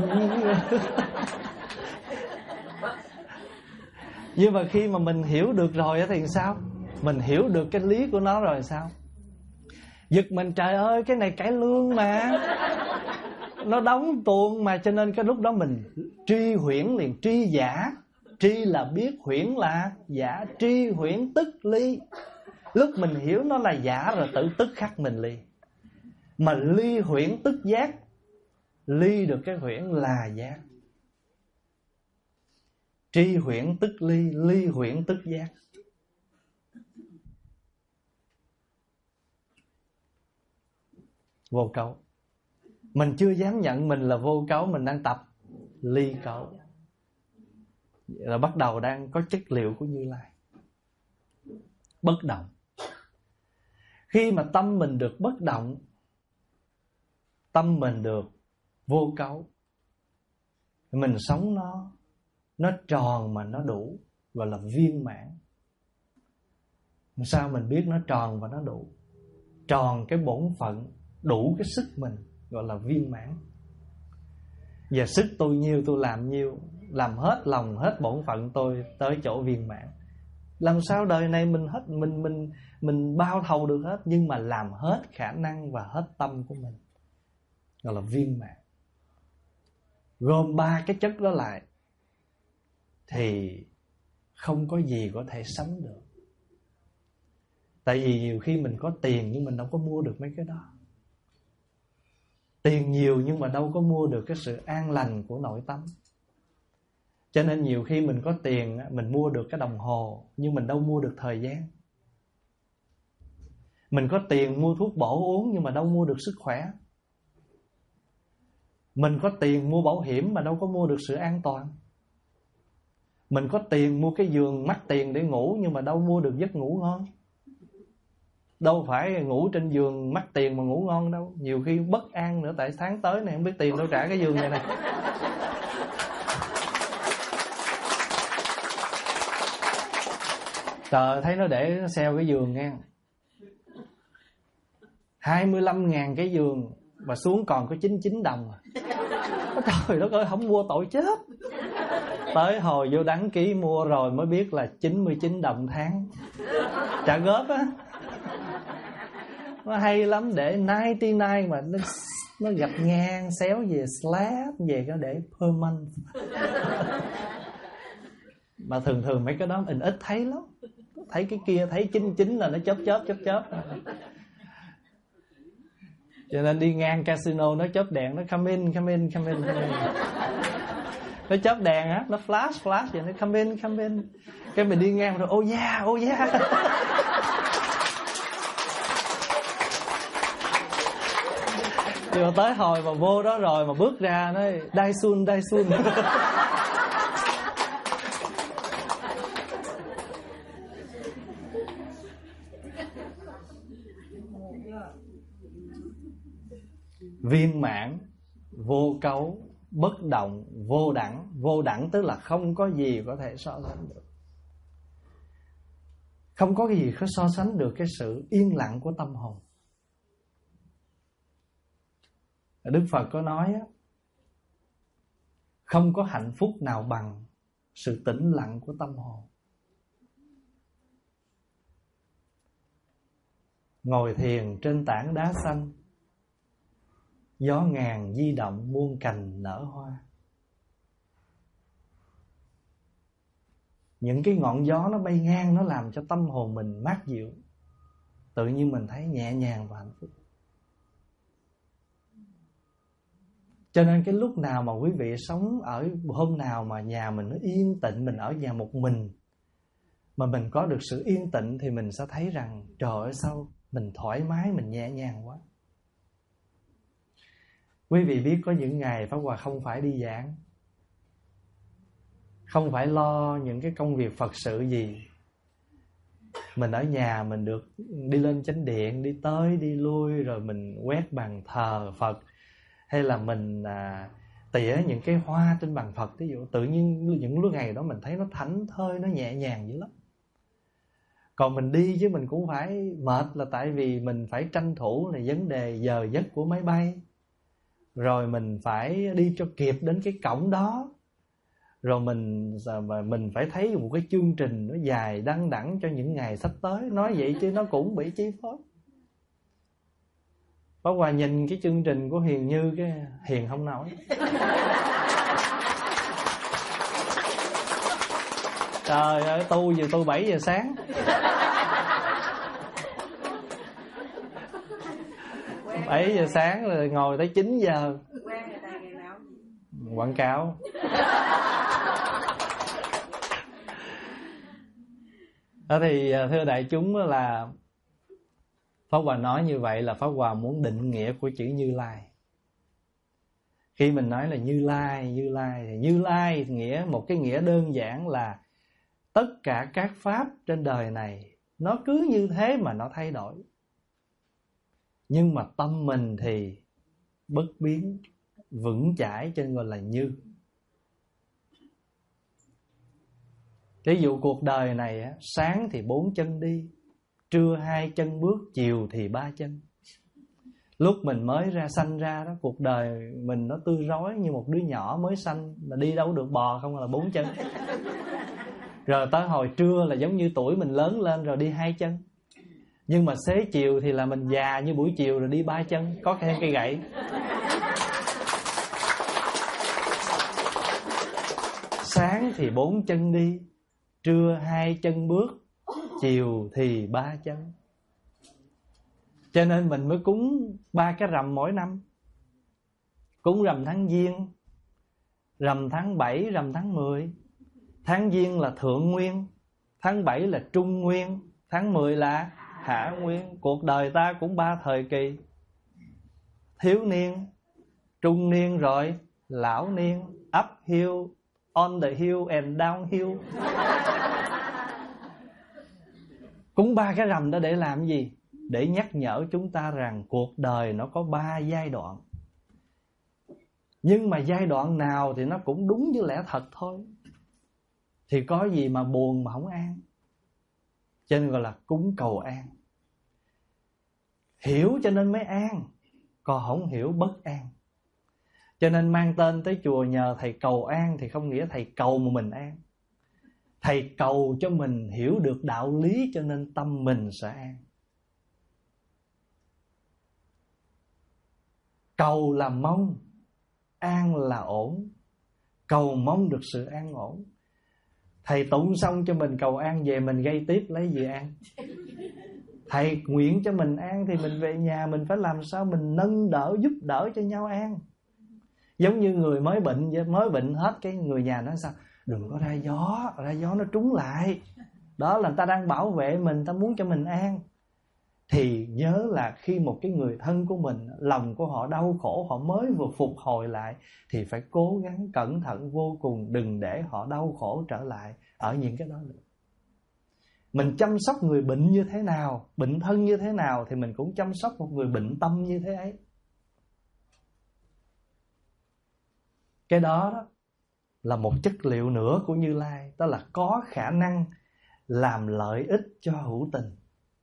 Nhưng mà khi mà mình hiểu được rồi thì sao? Mình hiểu được cái lý của nó rồi sao? Giật mình, trời ơi, cái này cải lương mà, nó đóng tuồng mà. Cho nên cái lúc đó mình tri huyễn liền, tri giả. Tri là biết, huyễn là giả. Tri huyễn tức ly. Lúc mình hiểu nó là giả rồi tự tức khắc mình ly. Mà ly huyễn tức giác. Ly được cái huyễn là giác. Tri huyễn tức ly, ly huyễn tức giác. Vô cấu. Mình chưa dám nhận mình là vô cấu, mình đang tập ly cấu. Rồi bắt đầu đang có chất liệu của Như Lai. Bất động. Khi mà tâm mình được bất động, tâm mình được vô cấu, mình sống nó tròn mà nó đủ, gọi là viên mãn. Sao mình biết nó tròn và nó đủ? Tròn cái bổn phận, đủ cái sức mình, gọi là viên mãn. Và sức tôi nhiêu tôi làm nhiêu, làm hết lòng hết bổn phận tôi tới chỗ viên mãn. Làm sao đời này mình hết mình bao thầu được hết, nhưng mà làm hết khả năng và hết tâm của mình, gọi là viên mãn. Gồm ba cái chất đó lại thì không có gì có thể sánh được. Tại vì nhiều khi mình có tiền nhưng mình đâu có mua được mấy cái đó. Tiền nhiều nhưng mà đâu có mua được cái sự an lành của nội tâm. Cho nên nhiều khi mình có tiền, mình mua được cái đồng hồ, nhưng mình đâu mua được thời gian. Mình có tiền mua thuốc bổ uống, nhưng mà đâu mua được sức khỏe. Mình có tiền mua bảo hiểm mà đâu có mua được sự an toàn. Mình có tiền mua cái giường mắc tiền để ngủ, nhưng mà đâu mua được giấc ngủ ngon. Đâu phải ngủ trên giường mắc tiền mà ngủ ngon đâu. Nhiều khi bất an nữa, tại tháng tới này không biết tiền đâu trả cái giường này nè. Trời, thấy nó để sale cái giường nghe, 25.000 cái giường mà xuống còn có 99 đồng à. Trời đất ơi, không mua tội chết. Tới hồi vô đăng ký mua rồi mới biết là 99 đồng tháng, trả góp á. Nó hay lắm, để 99 mà nó gặp ngang xéo về slab về nó để per month. Mà thường mấy cái đó mình ít thấy lắm. Thấy cái kia thấy 99 là nó chớp. Cho nên đi ngang casino nó chớp đèn, nó come in. Nó chớp đèn á, nó flash vậy, nó come in. Cái mình đi ngang rồi oh yeah. Nhưng mà tới hồi mà vô đó rồi mà bước ra nó dai sun. Viên mãn, vô cấu, bất động, vô đẳng. Vô đẳng tức là không có gì có thể so sánh được. Không có gì có so sánh được cái sự yên lặng của tâm hồn. Đức Phật có nói á, không có hạnh phúc nào bằng sự tĩnh lặng của tâm hồn. Ngồi thiền trên tảng đá xanh, gió ngàn di động muôn cành nở hoa. Những cái ngọn gió nó bay ngang, nó làm cho tâm hồn mình mát dịu. Tự nhiên mình thấy nhẹ nhàng và hạnh phúc. Cho nên cái lúc nào mà quý vị sống ở hôm nào mà nhà mình nó yên tĩnh, mình ở nhà một mình mà mình có được sự yên tĩnh, thì mình sẽ thấy rằng trời ơi sao mình thoải mái, mình nhẹ nhàng quá. Quý vị biết có những ngày Pháp Hòa không phải đi giảng, không phải lo những cái công việc Phật sự gì, mình ở nhà mình được đi lên chánh điện, đi tới đi lui, rồi mình quét bàn thờ Phật, hay là mình tỉa những cái hoa trên bàn Phật. Ví dụ tự nhiên những lúc ngày đó mình thấy nó thảnh thơi, nó nhẹ nhàng dữ lắm. Còn mình đi chứ mình cũng phải mệt, là tại vì mình phải tranh thủ là vấn đề giờ giấc của máy bay, rồi mình phải đi cho kịp đến cái cổng đó, rồi mình phải thấy một cái chương trình nó dài đăng đẳng cho những ngày sắp tới. Nói vậy chứ nó cũng bị chi phối. Pháp Hòa nhìn cái chương trình của Hiền Như, cái Hiền không nổi. Trời ơi, tu giờ tu 7 giờ sáng. Quen 7 giờ sáng rồi ngồi tới 9 giờ. Quen người ta ngày nào? Quảng cáo. Đó thì thưa đại chúng là Pháp Hòa nói như vậy là Pháp Hòa muốn định nghĩa của chữ Như Lai. Khi mình nói là Như Lai thì Như Lai nghĩa một cái nghĩa đơn giản là tất cả các pháp trên đời này nó cứ như thế mà nó thay đổi, nhưng mà tâm mình thì bất biến, vững chãi, cho nên gọi là Như. Ví dụ cuộc đời này á, sáng thì 4 chân đi, trưa 2 chân bước, chiều thì 3 chân. Lúc mình mới sanh ra đó, cuộc đời mình nó tươi rói như một đứa nhỏ mới sanh, mà đi đâu được, bò không là 4 chân. Rồi tới hồi trưa là giống như tuổi mình lớn lên rồi đi 2 chân. Nhưng mà xế chiều thì là mình già như buổi chiều rồi đi 3 chân, có thêm cây gậy. Sáng thì 4 chân đi, trưa 2 chân bước, chiều thì 3 chân. Cho nên mình mới cúng 3 cái rằm mỗi năm. Cúng rằm tháng Giêng, rằm tháng 7, rằm tháng 10. Tháng Giêng là Thượng Nguyên, tháng 7 là Trung Nguyên, tháng 10 là Hạ Nguyên. Cuộc đời ta cũng 3 thời kỳ: thiếu niên, trung niên, rồi lão niên. Uphill, on the hill and downhill. Cúng 3 cái rằm đó để làm gì? Để nhắc nhở chúng ta rằng cuộc đời nó có 3 giai đoạn. Nhưng mà giai đoạn nào thì nó cũng đúng như lẽ thật thôi. Thì có gì mà buồn mà không an. Cho nên gọi là cúng cầu an. Hiểu cho nên mới an, còn không hiểu bất an. Cho nên mang tên tới chùa nhờ thầy cầu an thì không nghĩa thầy cầu mà mình an. Thầy cầu cho mình hiểu được đạo lý, cho nên tâm mình sẽ an. Cầu là mong, an là ổn. Cầu mong được sự an ổn. Thầy tụng xong cho mình cầu an, về mình gây tiếp lấy gì an? Thầy nguyện cho mình an thì mình về nhà mình phải làm sao mình nâng đỡ, giúp đỡ cho nhau an. Giống như người mới bệnh hết, cái người nhà nói sao? Đừng có ra gió nó trúng lại. Đó là người ta đang bảo vệ mình, người ta muốn cho mình an. Thì nhớ là khi một cái người thân của mình, lòng của họ đau khổ, họ mới vừa phục hồi lại, thì phải cố gắng cẩn thận vô cùng, đừng để họ đau khổ trở lại ở những cái đó nữa. Mình chăm sóc người bệnh như thế nào, bệnh thân như thế nào, thì mình cũng chăm sóc một người bệnh tâm như thế ấy. Cái đó là một chất liệu nữa của Như Lai, đó là có khả năng làm lợi ích cho hữu tình.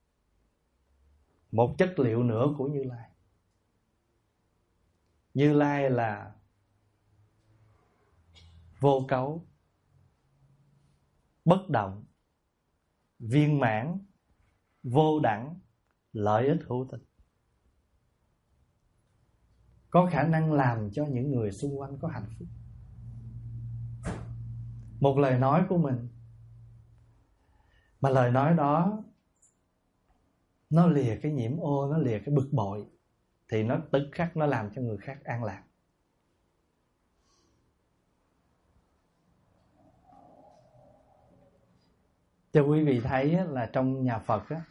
Một chất liệu nữa của Như Lai. Như Lai là vô cấu, bất động, viên mãn, vô đẳng, lợi ích hữu tình. Có khả năng làm cho những người xung quanh có hạnh phúc. Một lời nói của mình, mà lời nói đó nó lìa cái nhiễm ô, nó lìa cái bực bội, thì nó tức khắc nó làm cho người khác an lạc. Cho quý vị thấy á, là trong nhà Phật á,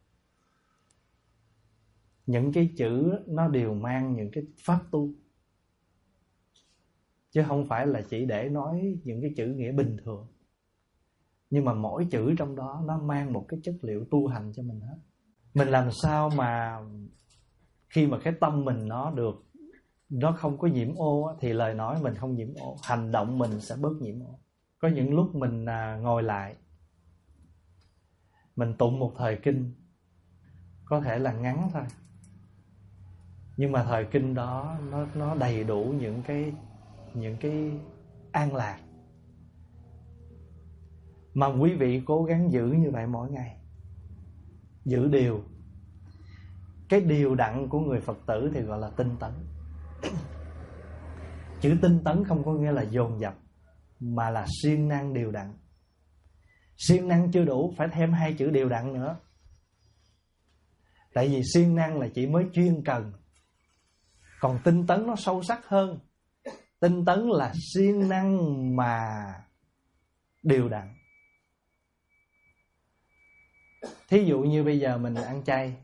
những cái chữ nó đều mang những cái pháp tu, chứ không phải là chỉ để nói những cái chữ nghĩa bình thường. Nhưng mà mỗi chữ trong đó nó mang một cái chất liệu tu hành cho mình hết. Mình làm sao mà khi mà cái tâm mình nó không có nhiễm ô á, thì lời nói mình không nhiễm ô, hành động mình sẽ bớt nhiễm ô. Có những lúc mình ngồi lại, mình tụng một thời kinh, có thể là ngắn thôi, nhưng mà thời kinh đó nó đầy đủ những cái an lạc. Mà quý vị cố gắng giữ như vậy mỗi ngày, giữ điều. Cái điều đặn của người Phật tử thì gọi là tinh tấn. Chữ tinh tấn không có nghĩa là dồn dập, mà là siêng năng điều đặn. Siêng năng chưa đủ, phải thêm 2 chữ điều đặn nữa. Tại vì siêng năng là chỉ mới chuyên cần, còn tinh tấn nó sâu sắc hơn. Tinh tấn là siêng năng mà điều đặn. Thí dụ như bây giờ mình ăn chay,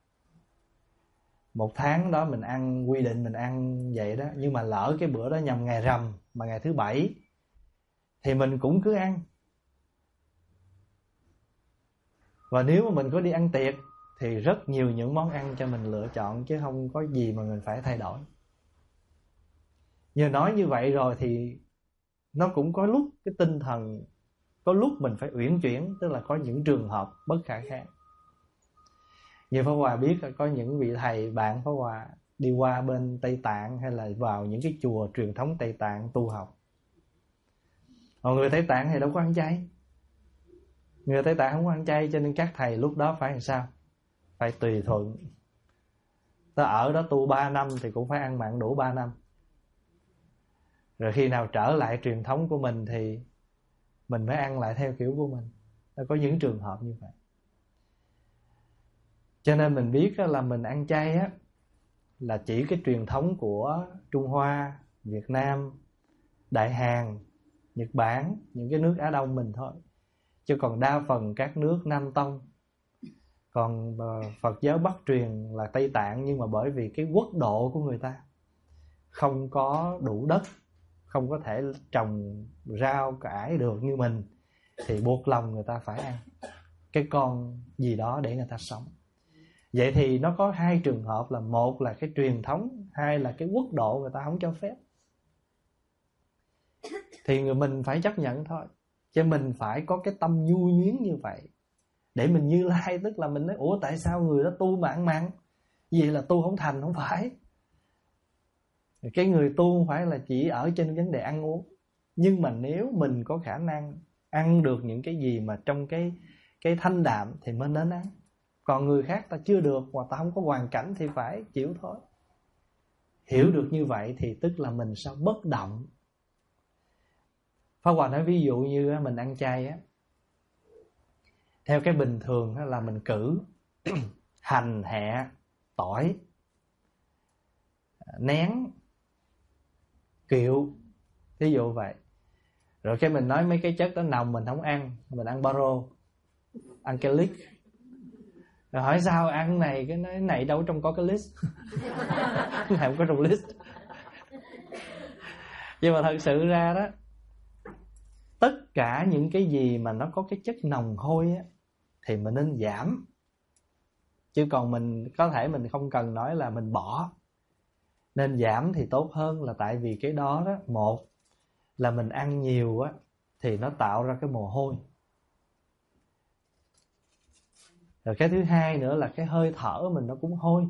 1 tháng đó mình ăn, quy định mình ăn vậy đó, nhưng mà lỡ cái bữa đó nhằm ngày rằm mà ngày thứ 7 thì mình cũng cứ ăn. Và nếu mà mình có đi ăn tiệc thì rất nhiều những món ăn cho mình lựa chọn, chứ không có gì mà mình phải thay đổi. Nhờ nói như vậy rồi thì nó cũng có lúc cái tinh thần, có lúc mình phải uyển chuyển, tức là có những trường hợp bất khả kháng. Như Pháp Hòa biết là có những vị thầy bạn Pháp Hòa đi qua bên Tây Tạng hay là vào những cái chùa truyền thống Tây Tạng tu học. Còn người Tây Tạng thì đâu có ăn chay. Người Tây Tạng không có ăn chay, cho nên các thầy lúc đó phải làm sao? Phải tùy thuận. Ta ở đó tu 3 năm thì cũng phải ăn mặn đủ 3 năm. Rồi khi nào trở lại truyền thống của mình thì mình mới ăn lại theo kiểu của mình. Có những trường hợp như vậy. Cho nên mình biết là mình ăn chay á, là chỉ cái truyền thống của Trung Hoa, Việt Nam, Đại Hàn, Nhật Bản, những cái nước Á Đông mình thôi. Chứ còn đa phần các nước Nam Tông, còn Phật giáo Bắc truyền là Tây Tạng, nhưng mà bởi vì cái quốc độ của người ta không có đủ đất, không có thể trồng rau cải được như mình, thì buộc lòng người ta phải ăn cái con gì đó để người ta sống. Vậy thì nó có 2 trường hợp, là một là cái truyền thống, 2 là cái quốc độ người ta không cho phép. Thì người mình phải chấp nhận thôi. Chứ mình phải có cái tâm nhu nhuyến như vậy để mình Như Lai, tức là mình nói ủa tại sao người đó tu mà ăn mặn? Vậy là tu không thành, không phải. Cái người tu không phải là chỉ ở trên vấn đề ăn uống. Nhưng mà nếu mình có khả năng ăn được những cái gì mà trong cái thanh đạm thì mới nên ăn. Còn người khác ta chưa được, hoặc ta không có hoàn cảnh thì phải chịu thôi. Hiểu được như vậy thì tức là mình sao bất động. Pháp Hòa nói ví dụ như mình ăn chay á, theo cái bình thường là mình cử hành, hẹ, tỏi, nén, kiệu, thí dụ vậy. Rồi cái mình nói mấy cái chất đó nồng mình không ăn, mình ăn baro, ăn cái list. Rồi hỏi sao ăn này, cái này đâu trong có cái list. Không có trong list. Nhưng mà thật sự ra đó, tất cả những cái gì mà nó có cái chất nồng hôi á thì mình nên giảm. Chứ còn mình có thể mình không cần nói là mình bỏ. Nên giảm thì tốt hơn, là tại vì cái đó đó, một là mình ăn nhiều á thì nó tạo ra cái mồ hôi. Rồi cái thứ hai nữa là cái hơi thở mình nó cũng hôi.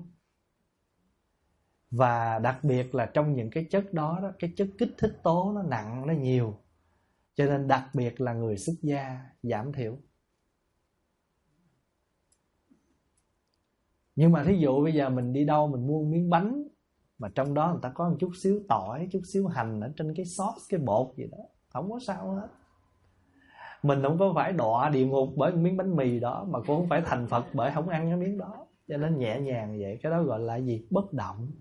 Và đặc biệt là trong những cái chất đó, cái chất kích thích tố nó nặng, nó nhiều. Cho nên đặc biệt là người xuất gia giảm thiểu. Nhưng mà thí dụ bây giờ mình đi đâu mình mua miếng bánh mà trong đó người ta có một chút xíu tỏi, chút xíu hành ở trên cái sauce, cái bột gì đó, không có sao hết. Mình không có phải đọa địa ngục bởi miếng bánh mì đó, mà cũng không phải thành Phật bởi không ăn cái miếng đó. Cho nên nhẹ nhàng vậy. Cái đó gọi là gì? Bất động.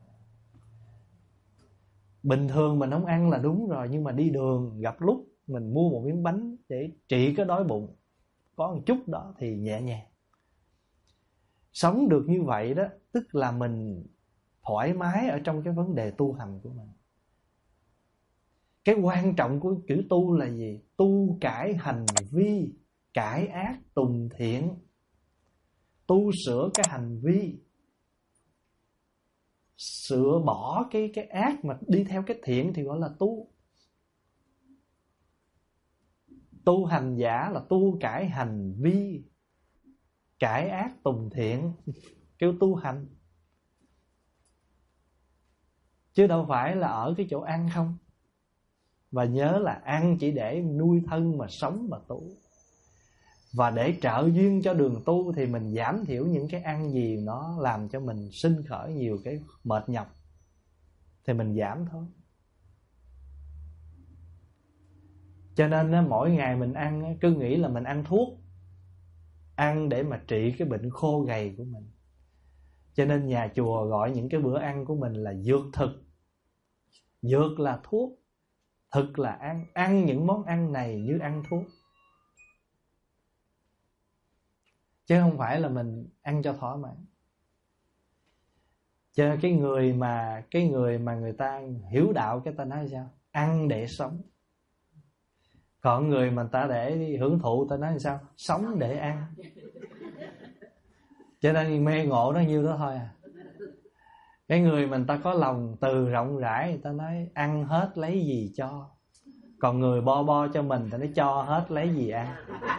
Bình thường mình không ăn là đúng rồi, nhưng mà đi đường gặp lúc mình mua một miếng bánh để trị cái đói bụng, có một chút đó thì nhẹ nhàng. Sống được như vậy đó, tức là mình thoải mái ở trong cái vấn đề tu hành của mình. Cái quan trọng của chữ tu là gì? Tu cải hành vi, cải ác tùng thiện. Tu sửa cái hành vi, sửa bỏ cái ác mà đi theo cái thiện thì gọi là tu. Tu hành giả là tu cải hành vi, cải ác tùng thiện, kêu tu hành. Chứ đâu phải là ở cái chỗ ăn không. Và nhớ là ăn chỉ để nuôi thân mà sống mà tu. Và để trợ duyên cho đường tu thì mình giảm thiểu những cái ăn gì nó làm cho mình sinh khởi nhiều cái mệt nhọc, thì mình giảm thôi. Cho nên mỗi ngày mình ăn cứ nghĩ là mình ăn thuốc, ăn để mà trị cái bệnh khô gầy của mình. Cho nên nhà chùa gọi những cái bữa ăn của mình là dược thực. Dược là thuốc, thực là ăn. Ăn những món ăn này như ăn thuốc, chứ không phải là mình ăn cho thỏa mãn. Cho nên cái người mà người ta hiểu đạo, cái ta nói sao? Ăn để sống. Còn người mà ta để hưởng thụ, ta nói sao? Sống để ăn. Cho nên mê ngộ nó nhiêu đó thôi à. Cái người mà người ta có lòng từ rộng rãi, người ta nói ăn hết lấy gì cho. Còn người bo bo cho mình, ta nói cho hết lấy gì ăn.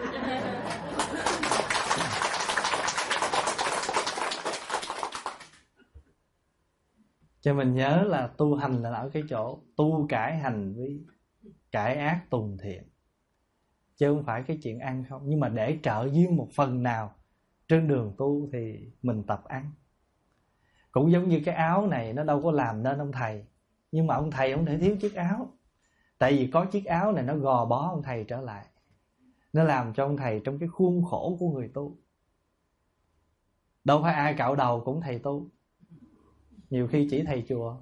Cho mình nhớ là tu hành là ở cái chỗ tu cải hành vi, cải ác tùng thiện, chứ không phải cái chuyện ăn không. Nhưng mà để trợ duyên một phần nào trên đường tu thì mình tập ăn. Cũng giống như cái áo này, nó đâu có làm nên ông thầy, nhưng mà ông thầy không thể thiếu chiếc áo. Tại vì có chiếc áo này nó gò bó ông thầy trở lại, nó làm cho ông thầy trong cái khuôn khổ của người tu. Đâu phải ai cạo đầu cũng thầy tu, nhiều khi chỉ thầy chùa.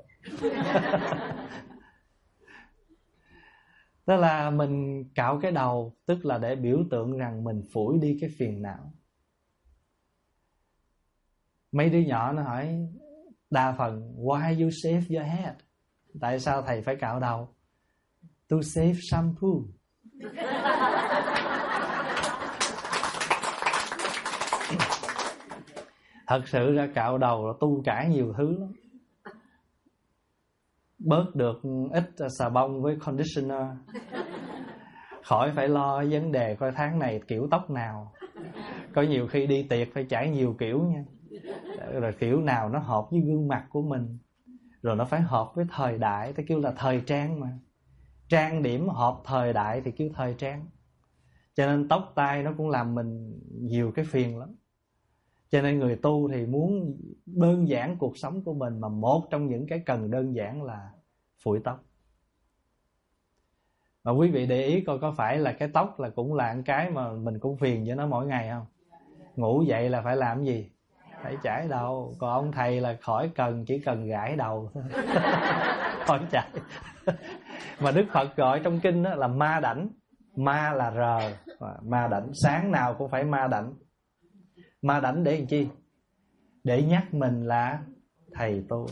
Đó là mình cạo cái đầu, tức là để biểu tượng rằng mình phủi đi cái phiền não. Mấy đứa nhỏ nó hỏi đa phần why you shave your head? Tại sao thầy phải cạo đầu? To save shampoo. Thật sự ra cạo đầu là tu cải nhiều thứ lắm. Bớt được ít xà bông với conditioner, khỏi phải lo vấn đề coi tháng này kiểu tóc nào. Có nhiều khi đi tiệc phải chải nhiều kiểu nha. Rồi kiểu nào nó hợp với gương mặt của mình, rồi nó phải hợp với thời đại. Ta kêu là thời trang mà. Trang điểm hợp thời đại thì kêu thời trang. Cho nên tóc tai nó cũng làm mình nhiều cái phiền lắm. Cho nên người tu thì muốn đơn giản cuộc sống của mình, mà một trong những cái cần đơn giản là phủi tóc. Mà quý vị để ý coi có phải là cái tóc là cũng là cái mà mình cũng phiền với nó mỗi ngày không? Ngủ dậy là phải làm gì? Phải chải đầu. Còn ông thầy là khỏi cần, chỉ cần gãi đầu thôi. Khỏi chải. Mà Đức Phật gọi trong kinh đó là ma đảnh. Ma là rờ, ma đảnh. Sáng nào cũng phải ma đảnh. Ma đảnh để làm chi? Để nhắc mình là thầy tu.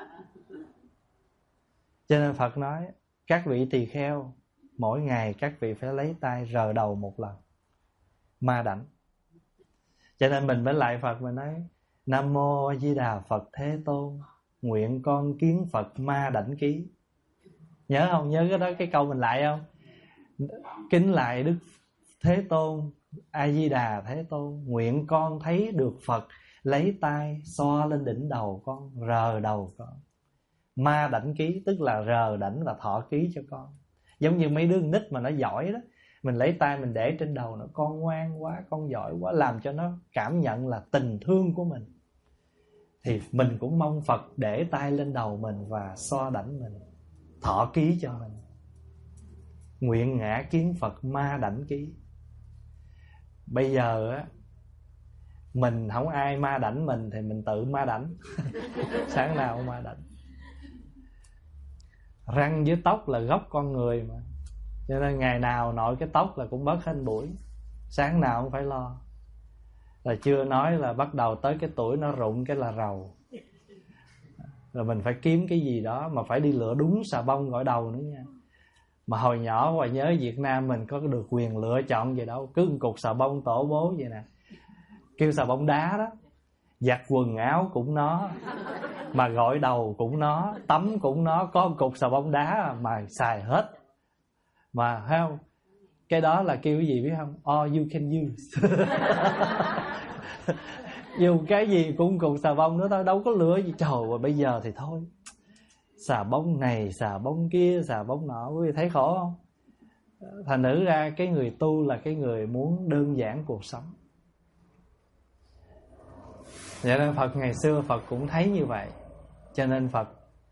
Cho nên Phật nói các vị tỳ kheo, mỗi ngày các vị phải lấy tay rờ đầu một lần. Ma đảnh. Cho nên mình mới lại Phật, mình nói Nam Mô A Di Đà Phật Thế Tôn, nguyện con kiến Phật ma đảnh ký. Nhớ không? Nhớ cái đó, cái câu mình lại không? Kính lại Đức Thế Tôn, A Di Đà Thế Tôn, nguyện con thấy được Phật lấy tay xoa lên đỉnh đầu con, rờ đầu con. Ma đảnh ký tức là rờ đảnh và thọ ký cho con. Giống như mấy đứa nít mà nó giỏi đó, mình lấy tay mình để trên đầu nó, con ngoan quá, con giỏi quá, làm cho nó cảm nhận là tình thương của mình. Thì mình cũng mong Phật để tay lên đầu mình và xoa đảnh mình, thọ ký cho mình. Nguyện ngã kiến Phật ma đảnh ký. Bây giờ á, mình không ai ma đảnh mình thì mình tự ma đảnh. Sáng nào ma đảnh. Răng với tóc là gốc con người mà, cho nên ngày nào nội cái tóc là cũng bớt hết bụi. sáng nào cũng phải lo. Là chưa nói là bắt đầu tới cái tuổi nó rụng cái là rầu, rồi mình phải kiếm cái gì đó mà phải đi lựa đúng xà bông gội đầu nữa nha. Mà hồi nhỏ Hoài nhớ Việt Nam mình có được quyền lựa chọn gì đâu, cứ một cục xà bông tổ bố vậy nè, kêu xà bông đá đó, giặt quần áo cũng nó, mà gội đầu cũng nó, tắm cũng nó, có một cục xà bông đá mà xài hết. Mà thấy không, cái đó là kêu cái gì biết không? All you can use. Dùng cái gì cũng cục xà bông nữa thôi, đâu có lựa gì. Trời ơi, bây giờ thì thôi, xà bông này, xà bông kia, xà bông nọ, quý vị thấy khổ không? Thành nữ ra cái người tu là cái người muốn đơn giản cuộc sống. Vậy nên Phật ngày xưa Phật cũng thấy như vậy, cho nên Phật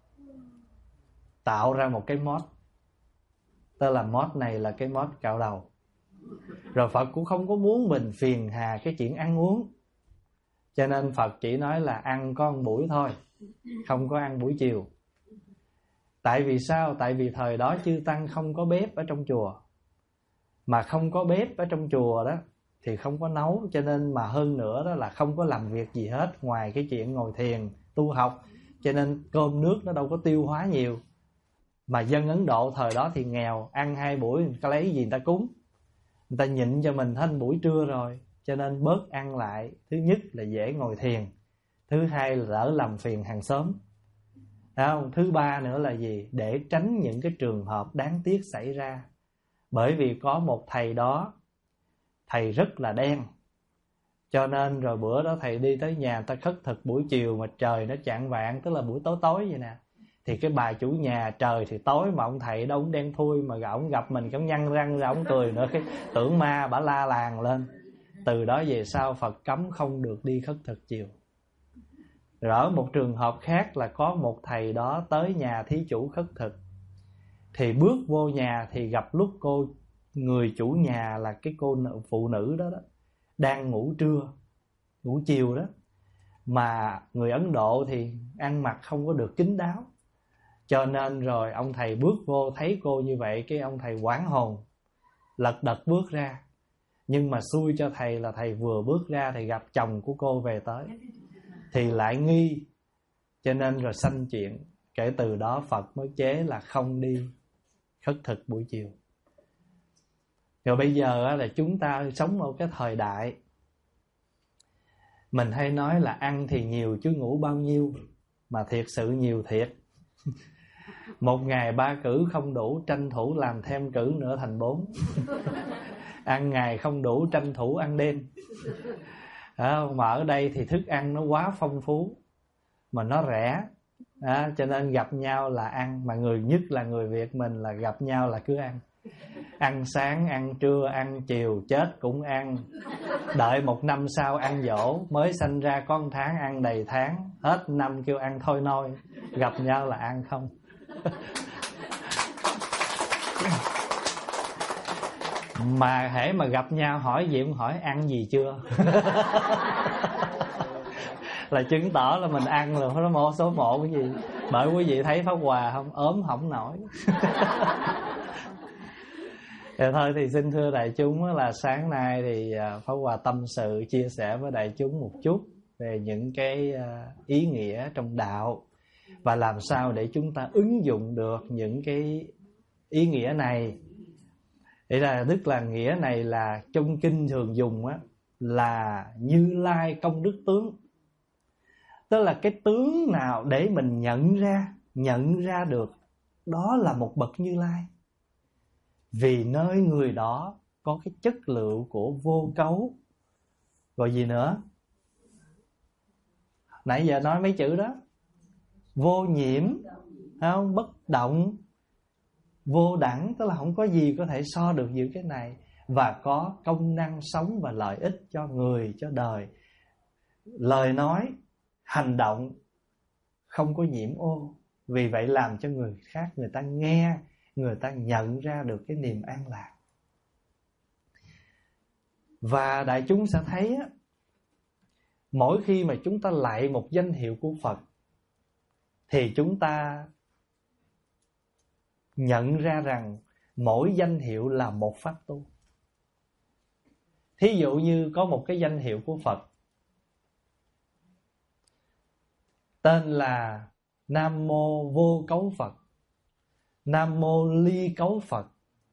tạo ra một cái mod, tức là mod này là cái mod cạo đầu. Rồi Phật cũng không có muốn mình phiền hà cái chuyện ăn uống, cho nên Phật chỉ nói là ăn có một buổi thôi, không có ăn buổi chiều. Tại vì sao? Tại vì thời đó chư tăng không có bếp ở trong chùa. Mà không có bếp ở trong chùa đó thì không có nấu, cho nên mà hơn nữa đó là không có làm việc gì hết ngoài cái chuyện ngồi thiền tu học, cho nên cơm nước nó đâu có tiêu hóa nhiều. Mà dân Ấn Độ thời đó thì nghèo, ăn 2 buổi người ta lấy gì người ta cúng, người ta nhịn cho mình hết buổi trưa rồi, cho nên bớt ăn lại. Thứ nhất là dễ ngồi thiền, thứ hai là đỡ làm phiền hàng xóm, thấy không? Thứ ba nữa là gì? Để tránh những cái trường hợp đáng tiếc xảy ra. Bởi vì có một thầy đó, thầy rất là đen, cho nên rồi bữa đó thầy đi tới nhà ta khất thực buổi chiều mà trời nó chạng vạng, tức là buổi tối tối vậy nè. Thì cái bà chủ nhà trời thì tối mà ông thầy đâu cũng đen thui, mà ông gặp mình ông nhăn răng ra ông cười nữa, cái tưởng ma bả la làng lên. Từ đó về sau Phật cấm không được đi khất thực chiều. Rồi ở một trường hợp khác là có một thầy đó tới nhà thí chủ khất thực, thì bước vô nhà thì gặp lúc người chủ nhà là cái cô phụ nữ đó đang ngủ trưa, ngủ chiều đó. Mà người Ấn Độ thì ăn mặc không có được kín đáo, cho nên rồi ông thầy bước vô thấy cô như vậy, cái ông thầy hoảng hồn, lật đật bước ra. Nhưng mà xui cho thầy là thầy vừa bước ra thì gặp chồng của cô về tới, thì lại nghi, cho nên rồi sanh chuyện. Kể từ đó Phật mới chế là không đi khất thực buổi chiều. Rồi bây giờ là chúng ta sống ở cái thời đại mình hay nói là ăn thì nhiều chứ ngủ bao nhiêu, mà thiệt sự nhiều thiệt. Một ngày 3 cữ không đủ, tranh thủ làm thêm cữ nữa thành 4. Ăn ngày không đủ, tranh thủ ăn đêm. Mà ở đây thì thức ăn nó quá phong phú, mà nó rẻ, cho nên gặp nhau là ăn. Mà nhất là người Việt mình là gặp nhau là cứ ăn. Ăn sáng, ăn trưa, ăn chiều, chết cũng ăn. Đợi 1 năm sau ăn dỗ, mới sanh ra có 1 tháng ăn đầy tháng, hết năm kêu ăn thôi nôi. Gặp nhau là ăn không. Mà hễ mà gặp nhau hỏi gì cũng hỏi ăn gì chưa. Là chứng tỏ là mình ăn là nó mô số 1 cái gì. Bởi quý vị thấy Pháp Hòa không, ốm không nổi. Thì thôi thì xin thưa đại chúng là sáng nay thì Pháp Hòa tâm sự chia sẻ với đại chúng một chút về những cái ý nghĩa trong đạo, và làm sao để chúng ta ứng dụng được những cái ý nghĩa này. Thế là tức là nghĩa này là trong kinh thường dùng là Như Lai công đức tướng. Tức là cái tướng nào để mình nhận ra được đó là một bậc Như Lai. Vì nơi người đó có cái chất liệu của vô cấu. Rồi gì nữa? Nãy giờ nói mấy chữ đó. Vô nhiễm, không? Bất động, vô đẳng, tức là không có gì có thể so được giữa cái này. Và có công năng sống và lợi ích cho người, cho đời. Lời nói, hành động không có nhiễm ô. Vì vậy làm cho người khác, người ta nghe, người ta nhận ra được cái niềm an lạc. Và đại chúng sẽ thấy mỗi khi mà chúng ta lạy một danh hiệu của Phật thì chúng ta nhận ra rằng mỗi danh hiệu là một pháp tu. Thí dụ như có một cái danh hiệu của Phật tên là Nam Mô Vô Cấu Phật, Nam Mô Ly Cấu Phật,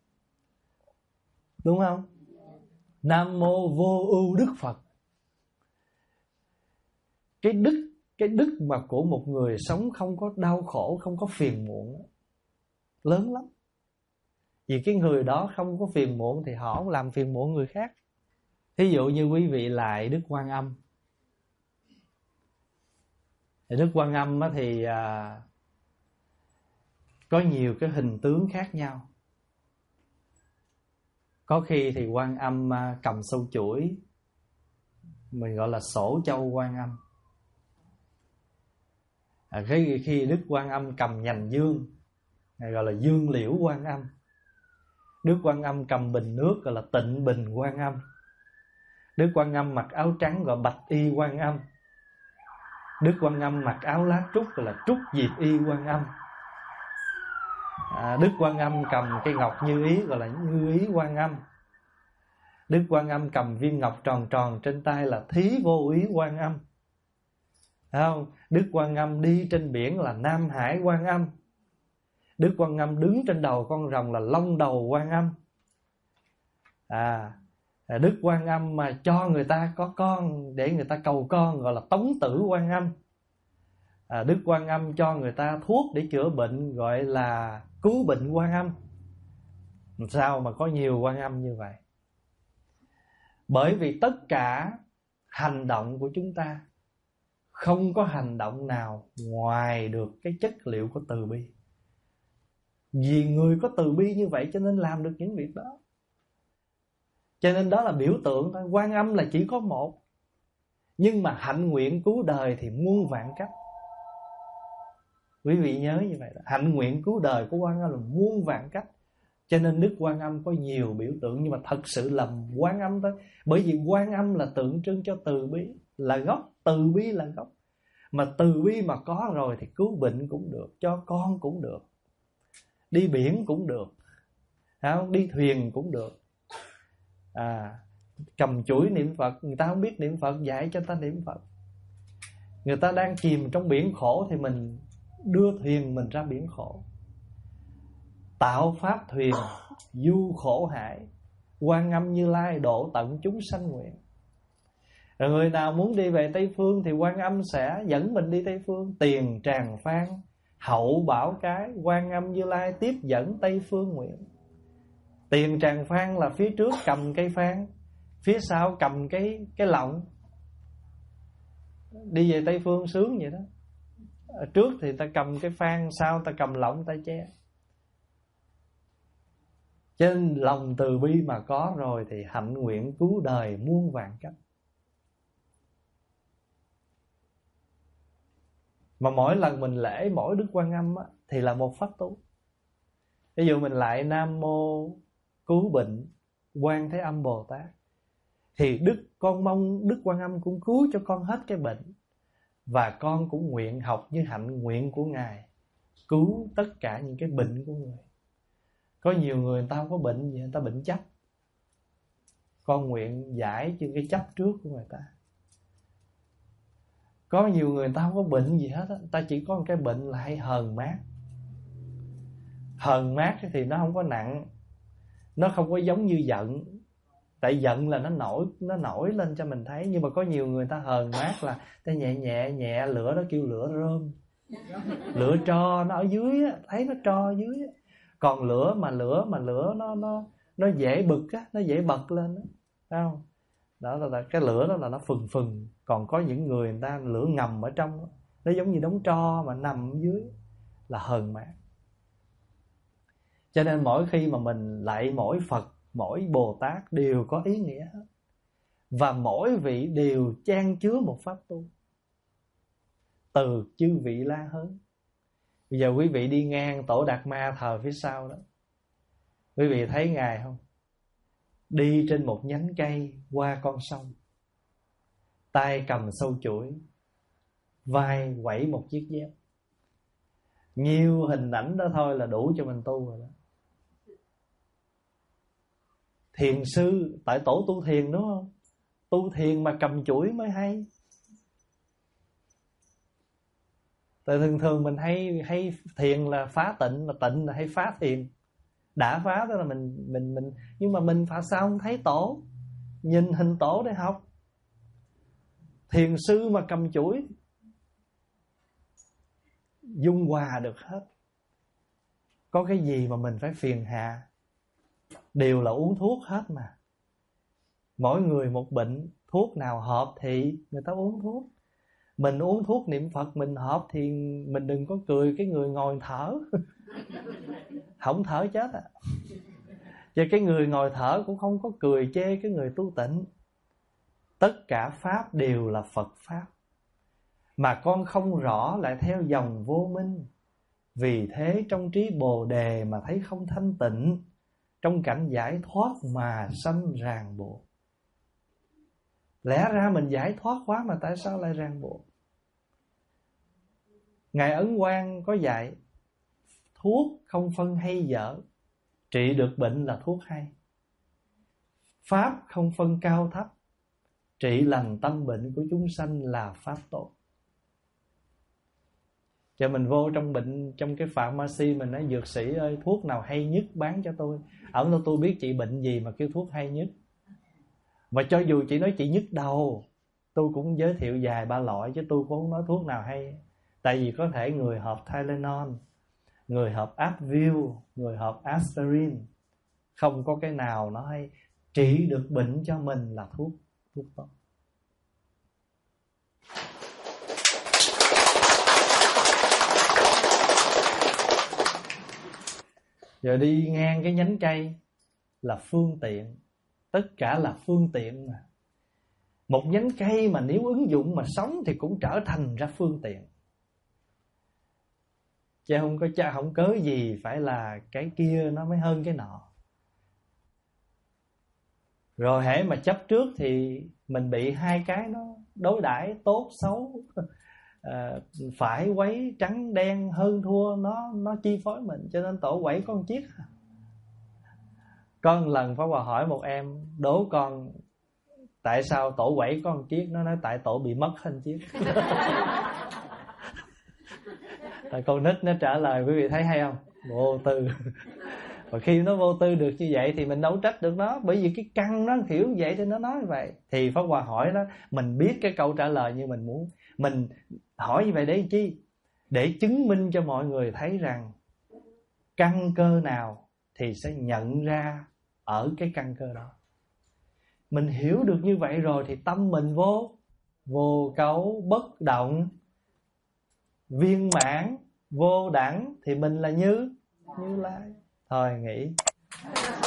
đúng không? Nam Mô Vô Ưu Đức Phật. Cái đức mà của một người sống không có đau khổ, không có phiền muộn lớn lắm. Vì cái người đó không có phiền muộn thì họ không làm phiền muộn người khác. Thí dụ như quý vị lại Đức Quan Âm. Đức Quan Âm thì có nhiều cái hình tướng khác nhau. Có khi thì Quan Âm cầm sâu chuỗi, mình gọi là Sổ Châu Quan Âm. Khi Đức Quan Âm cầm nhành dương, gọi là Dương Liễu Quan Âm. Đức Quan Âm cầm bình nước gọi là Tịnh Bình Quan Âm. Đức Quan Âm mặc áo trắng gọi Bạch Y Quan Âm. Đức Quan Âm mặc áo lá trúc gọi là Trúc Diệp Y Quan Âm. Đức Quan Âm cầm cây ngọc như ý gọi là Như Ý Quan Âm. Đức Quan Âm cầm viên ngọc tròn tròn trên tay là Thí Vô Ý Quan Âm. Thấy không? Đức Quan Âm đi trên biển là Nam Hải Quan Âm. Đức Quan Âm đứng trên đầu con rồng là Long Đầu Quan Âm. Đức Quan Âm mà cho người ta có con để người ta cầu con gọi là Tống Tử Quan Âm. Đức Quan Âm cho người ta thuốc để chữa bệnh gọi là Cứu Bệnh Quan Âm. Sao mà có nhiều Quan Âm như vậy? Bởi vì tất cả hành động của chúng ta không có hành động nào ngoài được cái chất liệu của từ bi. Vì người có từ bi như vậy cho nên làm được những việc đó. Cho nên đó là biểu tượng thôi. Quan Âm là chỉ có một, nhưng mà hạnh nguyện cứu đời thì muôn vạn cách. Quý vị nhớ như vậy đó. Hạnh nguyện cứu đời của Quan Âm là muôn vạn cách. Cho nên Đức Quan Âm có nhiều biểu tượng, nhưng mà thật sự là Quan Âm thôi. Bởi vì Quan Âm là tượng trưng cho từ bi, là gốc. Từ bi là gốc. Mà từ bi mà có rồi thì cứu bệnh cũng được, cho con cũng được, đi biển cũng được, đi thuyền cũng được. Cầm chuỗi niệm Phật. Người ta không biết niệm Phật, dạy cho ta niệm Phật. Người ta đang chìm trong biển khổ thì mình đưa thuyền mình ra biển khổ. Tạo pháp thuyền du khổ hải, Quan Âm Như Lai độ tận chúng sanh nguyện. Rồi người nào muốn đi về Tây Phương thì Quan Âm sẽ dẫn mình đi Tây Phương. Tiền tràng phan, hậu bảo cái, Quan Âm Như Lai tiếp dẫn Tây Phương nguyện. Tiền tràng phan là phía trước cầm cây phan, phía sau cầm cái lọng. Đi về Tây Phương sướng vậy đó. Trước thì ta cầm cái phan, sau ta cầm lọng ta che. Cho nên lòng từ bi mà có rồi thì hạnh nguyện cứu đời muôn vạn cách. Mà mỗi lần mình lễ mỗi Đức Quan Âm á, thì là một pháp tu. Ví dụ mình lại Nam Mô Cứu Bệnh Quan Thế Âm Bồ Tát, thì con mong Đức Quan Âm cũng cứu cho con hết cái bệnh. Và con cũng nguyện học như hạnh nguyện của Ngài, cứu tất cả những cái bệnh của người. Có nhiều người ta không có bệnh gì, người ta bệnh chấp. Con nguyện giải cho cái chấp trước của người ta. Có nhiều người ta không có bệnh gì hết á, ta chỉ có một cái bệnh là hay hờn mát. Hờn mát thì nó không có nặng, nó không có giống như giận. Tại giận là nó nổi lên cho mình thấy. Nhưng mà có nhiều người ta hờn mát là ta nhẹ lửa đó kêu lửa rơm. Lửa tro nó ở dưới á, thấy nó tro ở dưới á. Còn lửa nó dễ bực á, nó dễ bật lên á, thấy không? Đó là cái lửa đó là nó phừng phừng. Còn có những người ta lửa ngầm ở trong đó, nó giống như đống tro mà nằm ở dưới, là hờn mát. Cho nên mỗi khi mà mình lạy mỗi Phật, mỗi Bồ Tát đều có ý nghĩa hết. Và mỗi vị đều chan chứa một pháp tu từ chư vị La Hớn. Bây giờ quý vị đi ngang Tổ Đạt Ma thờ phía sau đó, quý vị thấy Ngài không? Đi trên một nhánh cây qua con sông, tay cầm sâu chuỗi, vai quẩy một chiếc dép. Nhiều hình ảnh đó thôi là đủ cho mình tu rồi đó. thiền sư, tại tổ tu thiền đúng không? Tu thiền mà cầm chuỗi mới hay. Tại thường mình hay thiền là phá tịnh, mà tịnh là hay phá thiền. Đã phá đó là mình nhưng mà mình phải sao không thấy tổ, nhìn hình tổ để học. Thiền sư mà cầm chuỗi dung hòa được hết. Có cái gì mà mình phải phiền hà? Đều là uống thuốc hết mà. Mỗi người một bệnh, thuốc nào hợp thì người ta uống thuốc. Mình uống thuốc niệm Phật mình hợp thì mình đừng có cười cái người ngồi thở. Không thở chết à. Và cái người ngồi thở cũng không có cười chê cái người tu tịnh. Tất cả pháp đều là Phật pháp, mà con không rõ lại theo dòng vô minh. Vì thế trong trí Bồ Đề mà thấy không thanh tịnh, trong cảnh giải thoát mà sanh ràng buộc. Lẽ ra mình giải thoát quá mà tại sao lại ràng buộc? Ngài Ấn Quang có dạy thuốc không phân hay dở, trị được bệnh là thuốc hay. Pháp không phân cao thấp, trị lành tâm bệnh của chúng sanh là pháp tốt. Cho mình vô trong bệnh, trong cái pharmacy mình nói dược sĩ ơi, thuốc nào hay nhất bán cho tôi. Ở đâu tôi biết chị bệnh gì mà kêu thuốc hay nhất. Và cho dù chị nói chị nhức đầu, tôi cũng giới thiệu vài ba loại, chứ tôi cũng không nói thuốc nào hay. Tại vì có thể người hợp Tylenol, người hợp Advil, người hợp Aspirin, không có cái nào nó hay. Trị được bệnh cho mình là thuốc tốt. Giờ đi ngang cái nhánh cây là phương tiện. Tất cả là phương tiện mà. Một nhánh cây mà nếu ứng dụng mà sống thì cũng trở thành ra phương tiện. Chứ không cớ gì phải là cái kia nó mới hơn cái nọ. Rồi hễ mà chấp trước thì mình bị hai cái nó đối đãi tốt xấu, phải quấy trắng đen hơn thua, nó chi phối mình. Cho nên tổ quẩy con chiếc. Có một lần Pháp Hòa hỏi một em, đố con tại sao tổ quẩy có một chiếc. Nó nói tại tổ bị mất hết chiếc. Tại con nít nó trả lời, quý vị thấy hay không? Vô tư. Và khi nó vô tư được như vậy thì mình đâu trách được nó, bởi vì cái căn nó hiểu vậy thì nó nói vậy. Thì Pháp Hòa hỏi đó, mình biết cái câu trả lời như mình muốn. Mình hỏi như vậy để chi? Để chứng minh cho mọi người thấy rằng căn cơ nào thì sẽ nhận ra ở cái căn cơ đó. Mình hiểu được như vậy rồi thì tâm mình vô cấu, bất động, viên mãn, vô đẳng, thì mình là Như Lai. Thôi nghỉ.